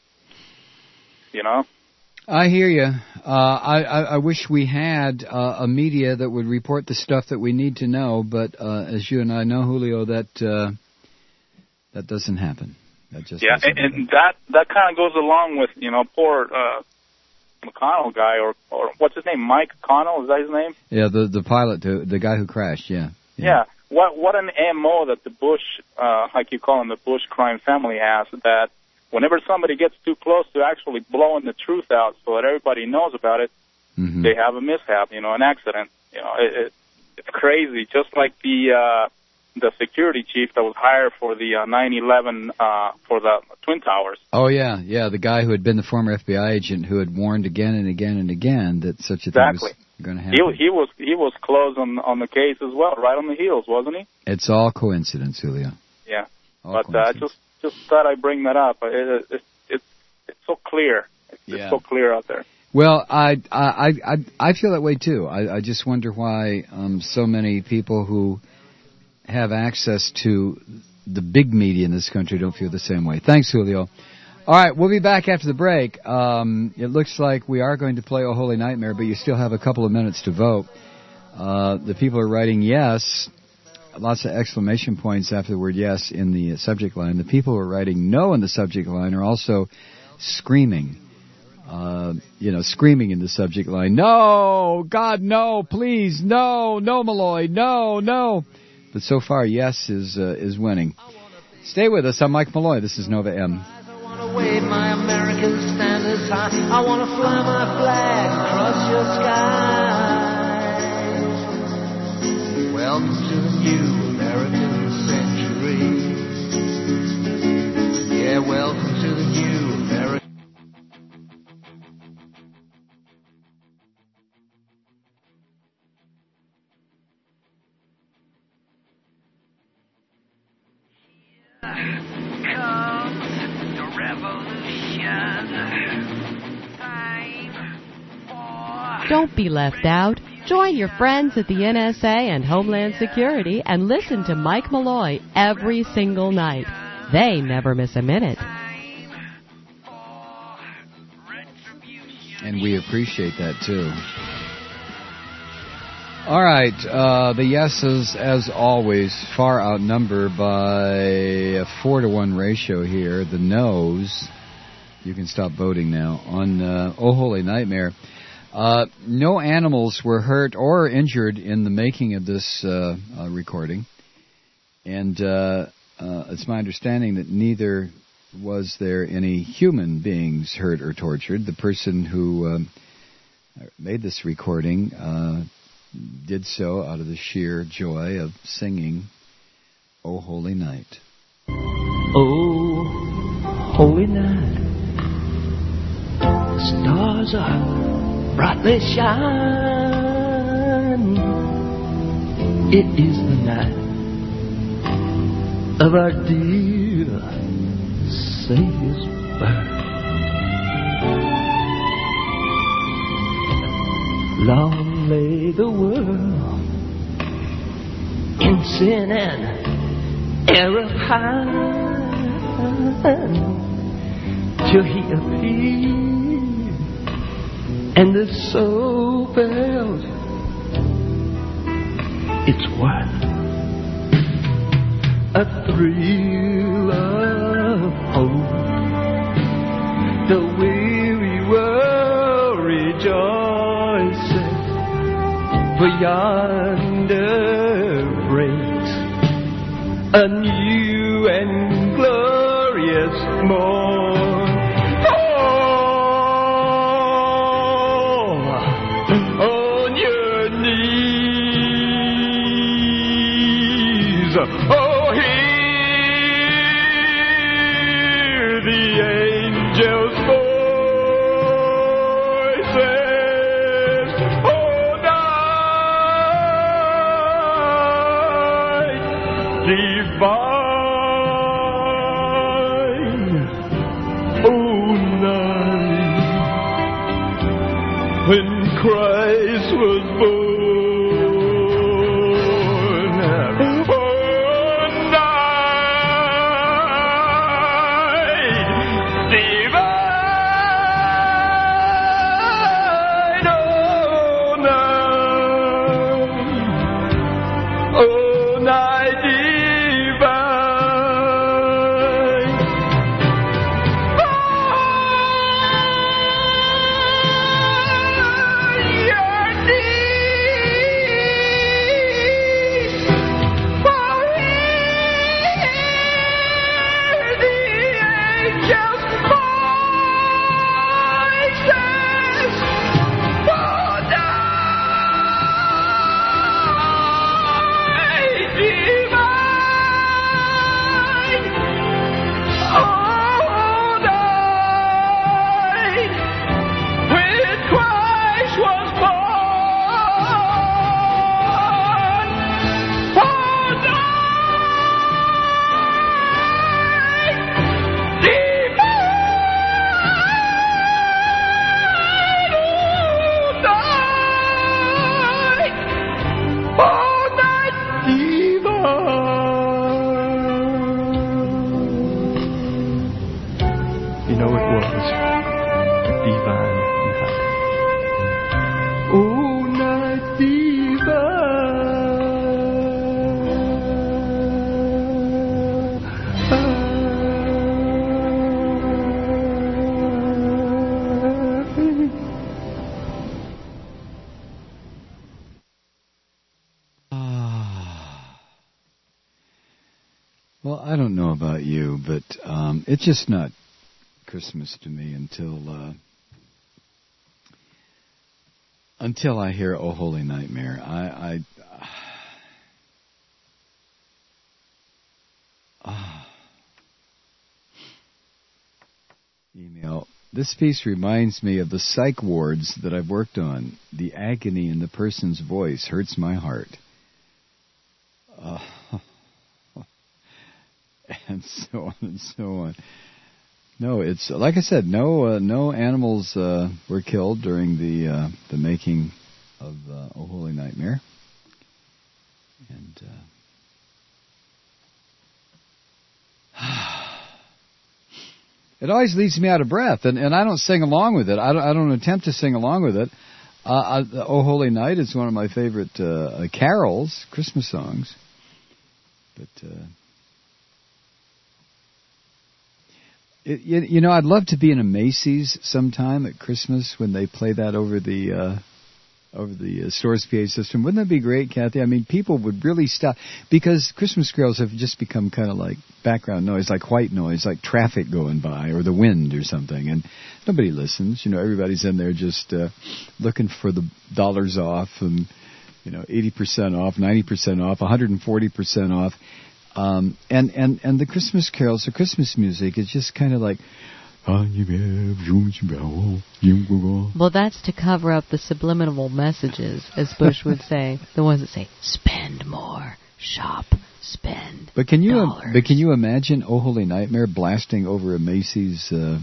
you know. I hear you. Uh, I, I I wish we had uh, a media that would report the stuff that we need to know, but uh, as you and I know, Julio, that uh, that doesn't happen. That just yeah, and, and that that kind of goes along with you know poor. Uh, McConnell guy, or or what's his name, Mike Connell, is that his name? Yeah, the the pilot, the the guy who crashed. Yeah. Yeah. yeah. What what an M O that the Bush, uh, like you call him, the Bush crime family has, that whenever somebody gets too close to actually blowing the truth out so that everybody knows about it, mm-hmm. they have a mishap, you know, an accident. You know, it, it, it's crazy. Just like the uh, the security chief that was hired for the uh, nine eleven uh, for the Twin Towers. Oh yeah, yeah, the guy who had been the former F B I agent who had warned again and again and again that such a exactly. thing was going to happen. He, he was he was close on on the case as well, right on the heels, wasn't he? It's all coincidence, Julio. Yeah, all but I uh, just just thought I'd bring that up. It, it, it, it's it's so clear. It's, yeah. it's so clear out there. Well, I I I I feel that way too. I, I just wonder why um, so many people who have access to the big media in this country don't feel the same way. Thanks, Julio. All right, we'll be back after the break. Um, it looks like we are going to play Oh Holy Nightmare, but you still have a couple of minutes to vote. Uh, the people are writing yes, lots of exclamation points after the word yes in the subject line. The people who are writing no in the subject line are also screaming, uh, you know, screaming in the subject line. No, God, no, please, no, no, Malloy, no, no. But so far, yes is uh, is winning. Stay with us. I'm Mike Malloy. This is Nova M. I want to wave my American standards high. I want to fly my flag across your skies. Welcome to the new American century. Yeah, welcome to the new American. Don't be left out. Join your friends at the N S A and Homeland Security and listen to Mike Malloy every single night. They never miss a minute. And we appreciate that, too. All right, uh, the yeses, as always, far outnumber by a four to one ratio here. The noes, you can stop voting now, on uh, Oh Holy Nightmare. Uh, no animals were hurt or injured in the making of this uh, uh, recording. And uh, uh, it's my understanding that neither was there any human beings hurt or tortured. The person who um, made this recording uh, did so out of the sheer joy of singing Oh Holy Night. Oh, holy night, the stars are brightly shine. It is the night of our dear Savior's birth. Long lay the world in sin and error hide, till he appeared and the soul felt its worth. A thrill of hope, the weary world rejoices, for yonder breaks a new and glorious morn. Oh, on your knees. Oh, hear the angels' voices. Oh, night divine. Oh, night when Christ was born. You know it was divine night. Oh, night Well, I don't know about you, but um, it's just not Christmas to me until uh, until I hear "Oh Holy Nightmare." I, I uh, uh, email. This piece reminds me of the psych wards that I've worked on. The agony in the person's voice hurts my heart. Uh, and so on and so on. No, it's like I said. No, uh, no animals uh, were killed during the uh, the making of uh, "Oh Holy Nightmare." And uh, it always leaves me out of breath, and, and I don't sing along with it. I don't, I don't attempt to sing along with it. Uh, I, "Oh Holy Night" is one of my favorite uh, carols, Christmas songs. But uh, It, you, you know, I'd love to be in a Macy's sometime at Christmas when they play that over the uh, over the uh, Stores P A system. Wouldn't that be great, Kathy? I mean, people would really stop, because Christmas carols have just become kind of like background noise, like white noise, like traffic going by or the wind or something, and nobody listens. You know, everybody's in there just uh, looking for the dollars off and, you know, eighty percent off, ninety percent off, one hundred forty percent off. Um, and, and, and the Christmas carols, the Christmas music is just kind of like... Well, that's to cover up the subliminal messages, as Bush would say. The ones that say, spend more, shop, spend But can you dollars. but can you imagine "Oh Holy Nightmare" blasting over a Macy's... Uh,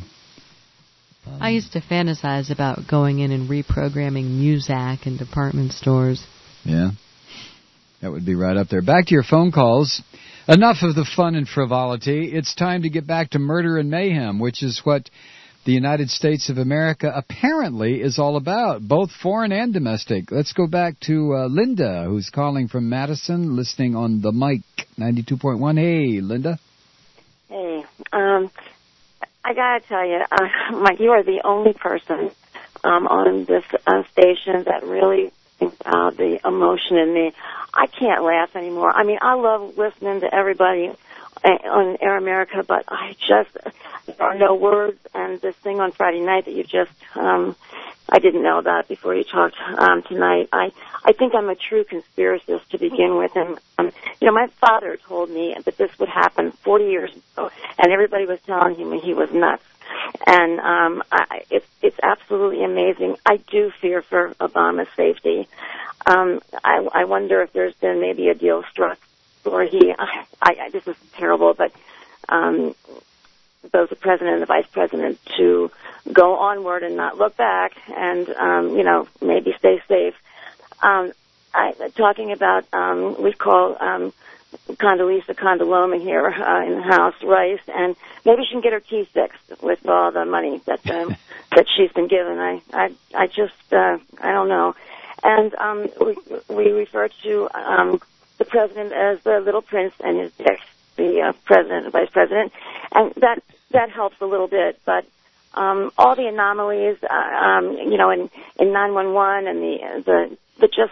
um, I used to fantasize about going in and reprogramming Muzak in department stores. Yeah, that would be right up there. Back to your phone calls. Enough of the fun and frivolity. It's time to get back to murder and mayhem, which is what the United States of America apparently is all about, both foreign and domestic. Let's go back to uh, Linda, who's calling from Madison, listening on the mic, ninety-two point one. Hey, Linda. Hey, um, I got to tell you, uh, Mike, you are the only person um, on this uh, station that really thinks about the emotion in me. I can't laugh anymore. I mean, I love listening to everybody on Air America, but I just, there are no words. And this thing on Friday night that you just, um, I didn't know about before you talked um, tonight. I, I think I'm a true conspiracist to begin with. And, um, you know, my father told me that this would happen forty years ago, and everybody was telling him he was nuts. And um, I, it's it's absolutely amazing. I do fear for Obama's safety. Um, I, I wonder if there's been maybe a deal struck where he. I, I, this is terrible, but um, both the president and the vice president to go onward and not look back, and um, you know, maybe stay safe. Um, I, talking about um, we call. Um, Condoleezza Condoloma here uh, in the house, Rice, and maybe she can get her teeth fixed with all the money that um, that she's been given. I I, I just uh, I don't know. And um, we we refer to um, the president as the little prince and his dick, the uh, president and vice president, and that that helps a little bit. But um, all the anomalies, uh, um, you know, in in nine one one and the the the just.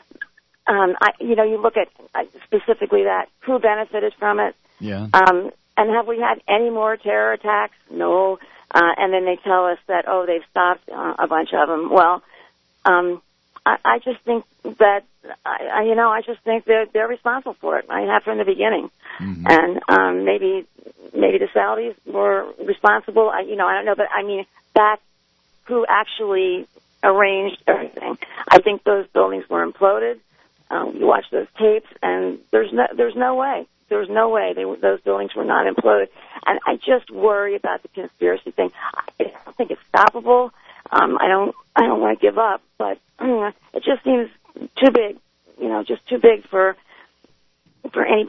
Um, I, you know, you look at uh, specifically that, who benefited from it. Yeah. Um, and have we had any more terror attacks? No. Uh, and then they tell us that, oh, they've stopped uh, a bunch of them. Well, um, I, I just think that, I, I, you know, I just think they're, they're responsible for it. I have from the beginning. Mm-hmm. And um, maybe maybe the Saudis were responsible. I, you know, I don't know. But, I mean, that who actually arranged everything. I think those buildings were imploded. Um, you watch those tapes, and there's no, there's no way, there's no way they, those buildings were not imploded. And I just worry about the conspiracy thing. I don't think it's stoppable. Um, I don't, I don't want to give up, but uh, it just seems too big, you know, just too big for for anybody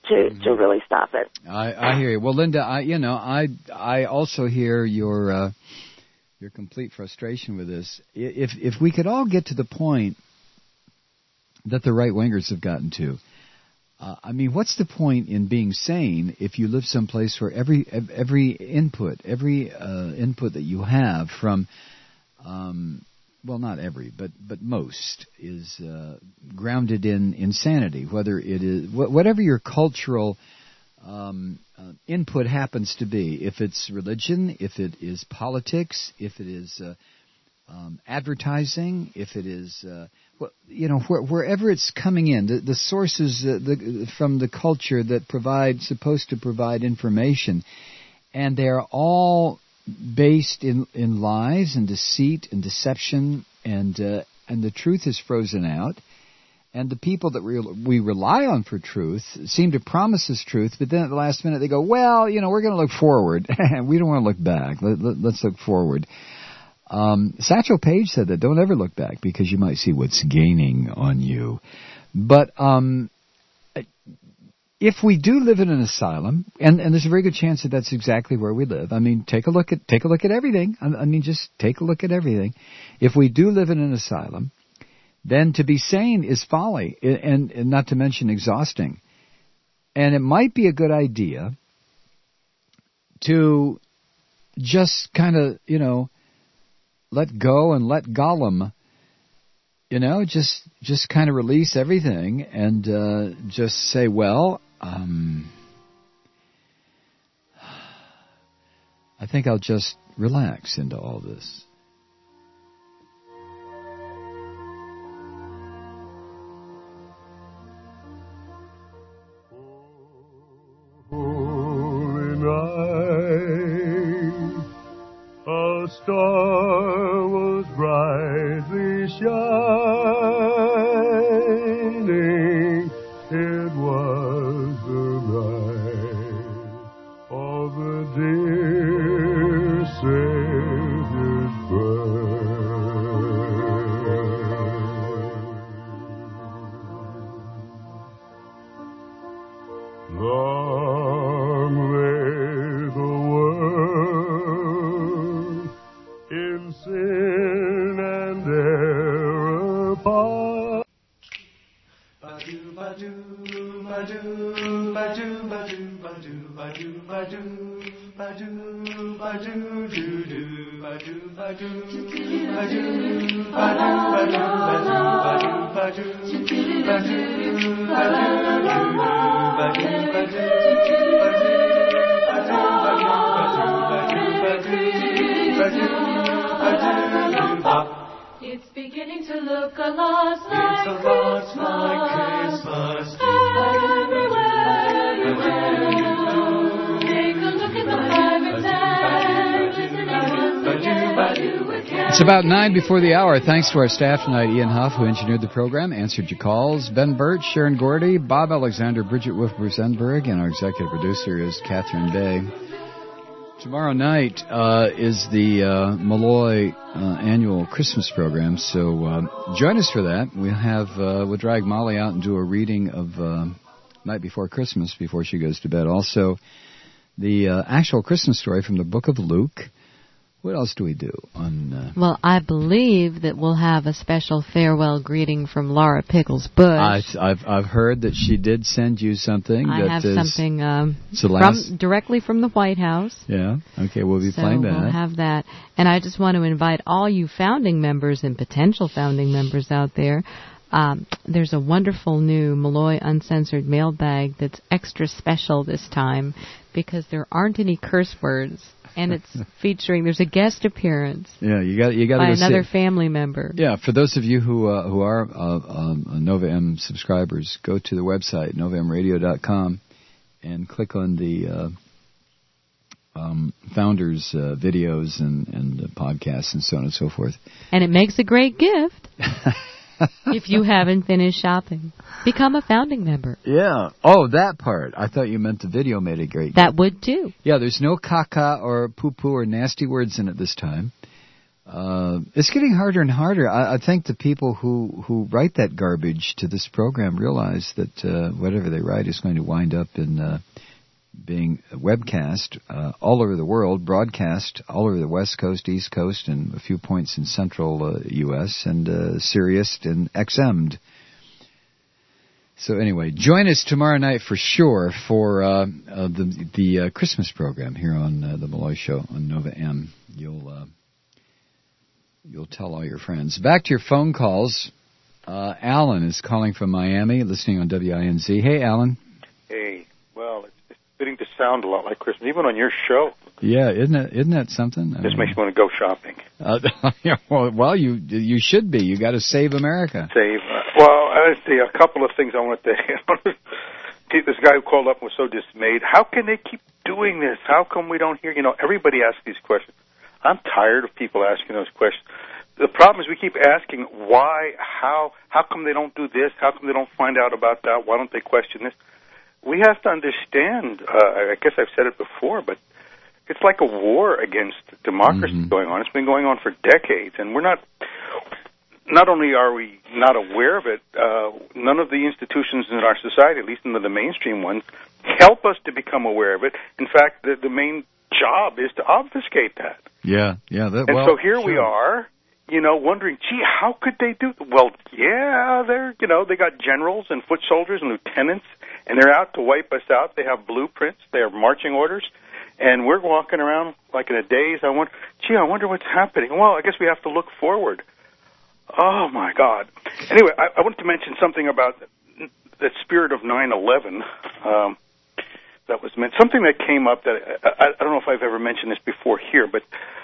to to really stop it. I, I hear you. Well, Linda, I you know I I also hear your uh, your complete frustration with this. If if we could all get to the point that the right wingers have gotten to, uh, I mean, what's the point in being sane if you live someplace where every every input every uh, input that you have from um, well, not every, but but most is uh, grounded in insanity. Whether it is wh- whatever your cultural um, uh, input happens to be, if it's religion, if it is politics, if it is uh, um, advertising, if it is uh, well, you know wh- wherever it's coming in, the, the sources uh, the, from the culture that provide supposed to provide information, and they are all based in, in lies and deceit and deception, and uh, and the truth is frozen out. And the people that we, we rely on for truth seem to promise us truth, but then at the last minute they go, well, you know, we're going to look forward. We don't want to look back. Let, let, let's look forward. Um, Satchel Paige said that don't ever look back because you might see what's gaining on you. But um, if we do live in an asylum, and, and there's a very good chance that that's exactly where we live. I mean, take a look at take a look at everything. I, I mean, just take a look at everything. If we do live in an asylum, then to be sane is folly, and, and not to mention exhausting. And it might be a good idea to just kind of, you know, let go and let Gollum. You know, just just kind of release everything and uh, just say, well, um, I think I'll just relax into all this. Holy night, a star was brightly shining. It was the night of the dear Savior's birth. Long lay the world in sin and error apart. Ba-doo, ba-doo, ba-doo, ba-doo, ba-doo, ba-doo, ba-doo, ba-doo, ba-doo, ba-doo, doo-doo, ba-doo, ba-doo, ba-doo, ba-doo, ba-doo, ba-doo, ba-doo, ba-doo, it's beginning to look a lot like It's a lot like Christmas. Everywhere you go, take a look at the pirates and listen again. It's about nine before the hour. Thanks to our staff tonight, Ian Huff, who engineered the program, answered your calls, Ben Burt, Sharon Gordy, Bob Alexander, Bridget Wolf-Brusenberg, and our executive producer is Catherine Day. Tomorrow night uh, is the uh, Malloy uh, annual Christmas program, so uh, join us for that. We'll have uh, we'll drag Molly out and do a reading of uh, Night Before Christmas before she goes to bed. Also, the uh, actual Christmas story from the Book of Luke. What else do we do on? Uh, well, I believe that we'll have a special farewell greeting from Laura Pickles Bush. I, I've I've heard that she did send you something. I that have is, something um, last, from directly from the White House. Yeah. Okay, we'll be so playing that. We'll have that, and I just want to invite all you founding members and potential founding members out there. Um, there's a wonderful new Malloy Uncensored mailbag that's extra special this time because there aren't any curse words. And it's featuring. There's a guest appearance. Yeah, you got you got to by go another see family member. Yeah, for those of you who uh, who are uh, um, Nova M subscribers, go to the website nova m radio dot com and click on the uh, um, founders uh, videos and and uh, podcasts and so on and so forth. And it makes a great gift. If you haven't finished shopping, become a founding member. Yeah. Oh, that part. I thought you meant the video made it great. That would too. Yeah, there's no caca or poo-poo or nasty words in it this time. Uh, it's getting harder and harder. I, I think the people who, who write that garbage to this program realize that uh, whatever they write is going to wind up in uh, being webcast uh, all over the world, broadcast all over the West Coast, East Coast, and a few points in central uh, U S, and uh, Sirius and X M'd. So anyway, join us tomorrow night for sure for uh, uh, the the uh, Christmas program here on uh, the Malloy Show on Nova M. You'll uh, you'll tell all your friends. Back to your phone calls. Uh, Alan is calling from Miami, listening on W I N Z. Hey, Alan. Hey, well, it's, it's fitting to sound a lot like Christmas, even on your show. Yeah, isn't it? Isn't that something? Just makes you want to go shopping. Uh, well, well, you you should be. You got to save America. Save. Uh, well, I see a couple of things I want to. This guy who called up was so dismayed. How can they keep doing this? How come we don't hear? You know, everybody asks these questions. I'm tired of people asking those questions. The problem is we keep asking why, how, how come they don't do this? How come they don't find out about that? Why don't they question this? We have to understand. Uh, I guess I've said it before, but it's like a war against democracy mm-hmm. going on. It's been going on for decades, and we're not. Not only are we not aware of it, uh, none of the institutions in our society, at least in the, the mainstream ones, help us to become aware of it. In fact, the, the main job is to obfuscate that. Yeah, yeah. That, and well, so here sure. we are, you know, wondering, gee, how could they do? Well, yeah, they're, you know, they got generals and foot soldiers and lieutenants, and they're out to wipe us out. They have blueprints. They have marching orders. And we're walking around like in a daze. I wonder, gee, I wonder what's happening. Well, I guess we have to look forward. Oh, my God. Anyway, I, I wanted to mention something about the, the spirit of nine eleven um, that was meant. Something that came up that I, I don't know if I've ever mentioned this before here, but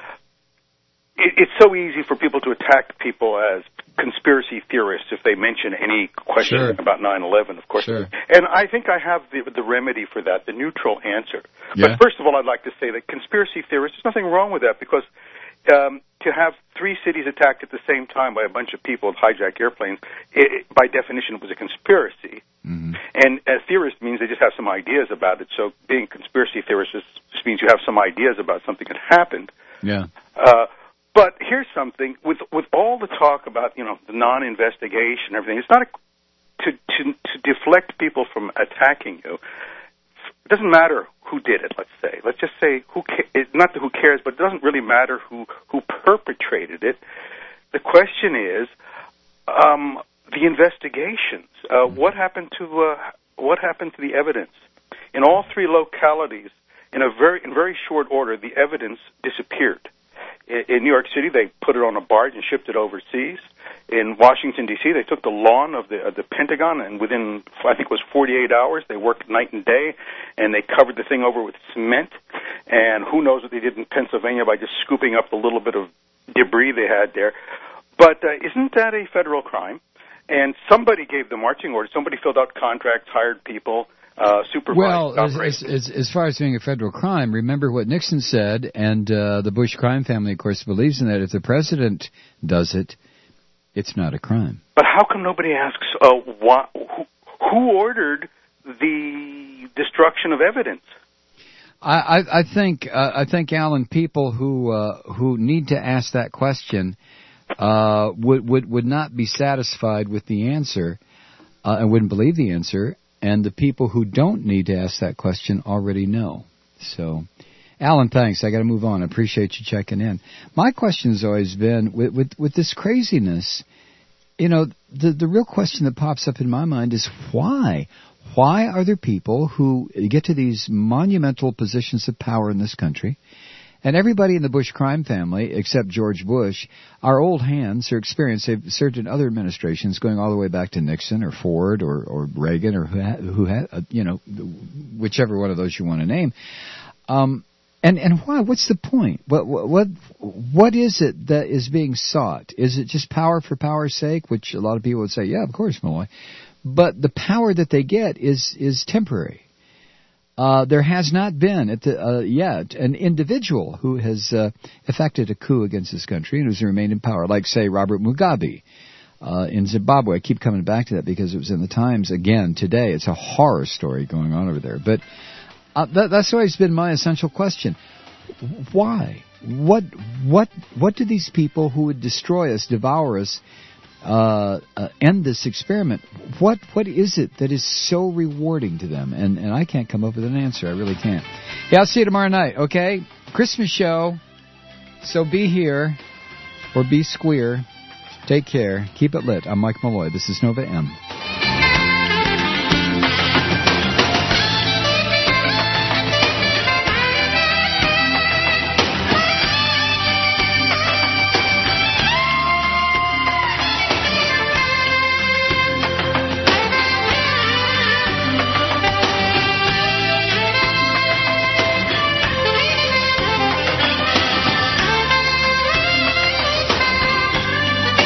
it, it's so easy for people to attack people as conspiracy theorists if they mention any question sure. about nine eleven, of course. Sure. And I think I have the, the remedy for that, the neutral answer. Yeah. But first of all, I'd like to say that conspiracy theorists, there's nothing wrong with that because um, to have three cities attacked at the same time by a bunch of people with hijacked airplanes, it, it, by definition, it was a conspiracy. Mm-hmm. And a theorist means they just have some ideas about it. So being a conspiracy theorist just, just means you have some ideas about something that happened. Yeah. Uh, but here's something, with with all the talk about, you know, the non-investigation and everything, it's not a, to, to, to deflect people from attacking you. It doesn't matter who did it, let's say. Let's just say, who ca- it's not the who cares, but it doesn't really matter who, who perpetrated it. The question is, um, the investigations. Uh, what happened to uh, what happened to the evidence? In all three localities, in a very in very short order, the evidence disappeared. In, in New York City, they put it on a barge and shipped it overseas. In Washington, D C, they took the lawn of the, of the Pentagon, and within, I think it was forty-eight hours, they worked night and day, and they covered the thing over with cement. And who knows what they did in Pennsylvania by just scooping up the little bit of debris they had there. But uh, isn't that a federal crime? And somebody gave the marching orders. Somebody filled out contracts, hired people, uh, supervised Well, as, operations. as, as far as being a federal crime, remember what Nixon said, and uh, the Bush crime family, of course, believes in that. If the president does it, it's not a crime. But how come nobody asks uh, why, who, who ordered the destruction of evidence? I, I, I think, uh, I think, Alan, people who uh, who need to ask that question uh, would, would would not be satisfied with the answer uh, and wouldn't believe the answer. And the people who don't need to ask that question already know. So, Alan, thanks. I got to move on. I appreciate you checking in. My question has always been, with, with, with this craziness, you know, the, the real question that pops up in my mind is why? Why are there people who get to these monumental positions of power in this country, and everybody in the Bush crime family, except George Bush, are old hands who are experienced. They've served in other administrations going all the way back to Nixon or Ford or, or Reagan or who had, who had uh, you know, whichever one of those you want to name. Um, and, and why? What's the point? What, what, what is it that is being sought? Is it just power for power's sake, which a lot of people would say, yeah, of course, Malloy. But the power that they get is, is temporary. Uh, there has not been at the, uh, yet an individual who has uh, effected a coup against this country and who's remained in power, like, say, Robert Mugabe uh, in Zimbabwe. I keep coming back to that because it was in the Times again today. It's a horror story going on over there. But uh, that, that's always been my essential question. Why? What what what do these people who would destroy us, devour us, uh, uh, end this experiment? What what is it that is so rewarding to them? And and I can't come up with an answer. I really can't. Yeah, I'll see you tomorrow night. Okay, Christmas show. So be here or be square. Take care. Keep it lit. I'm Mike Malloy. This is Nova M.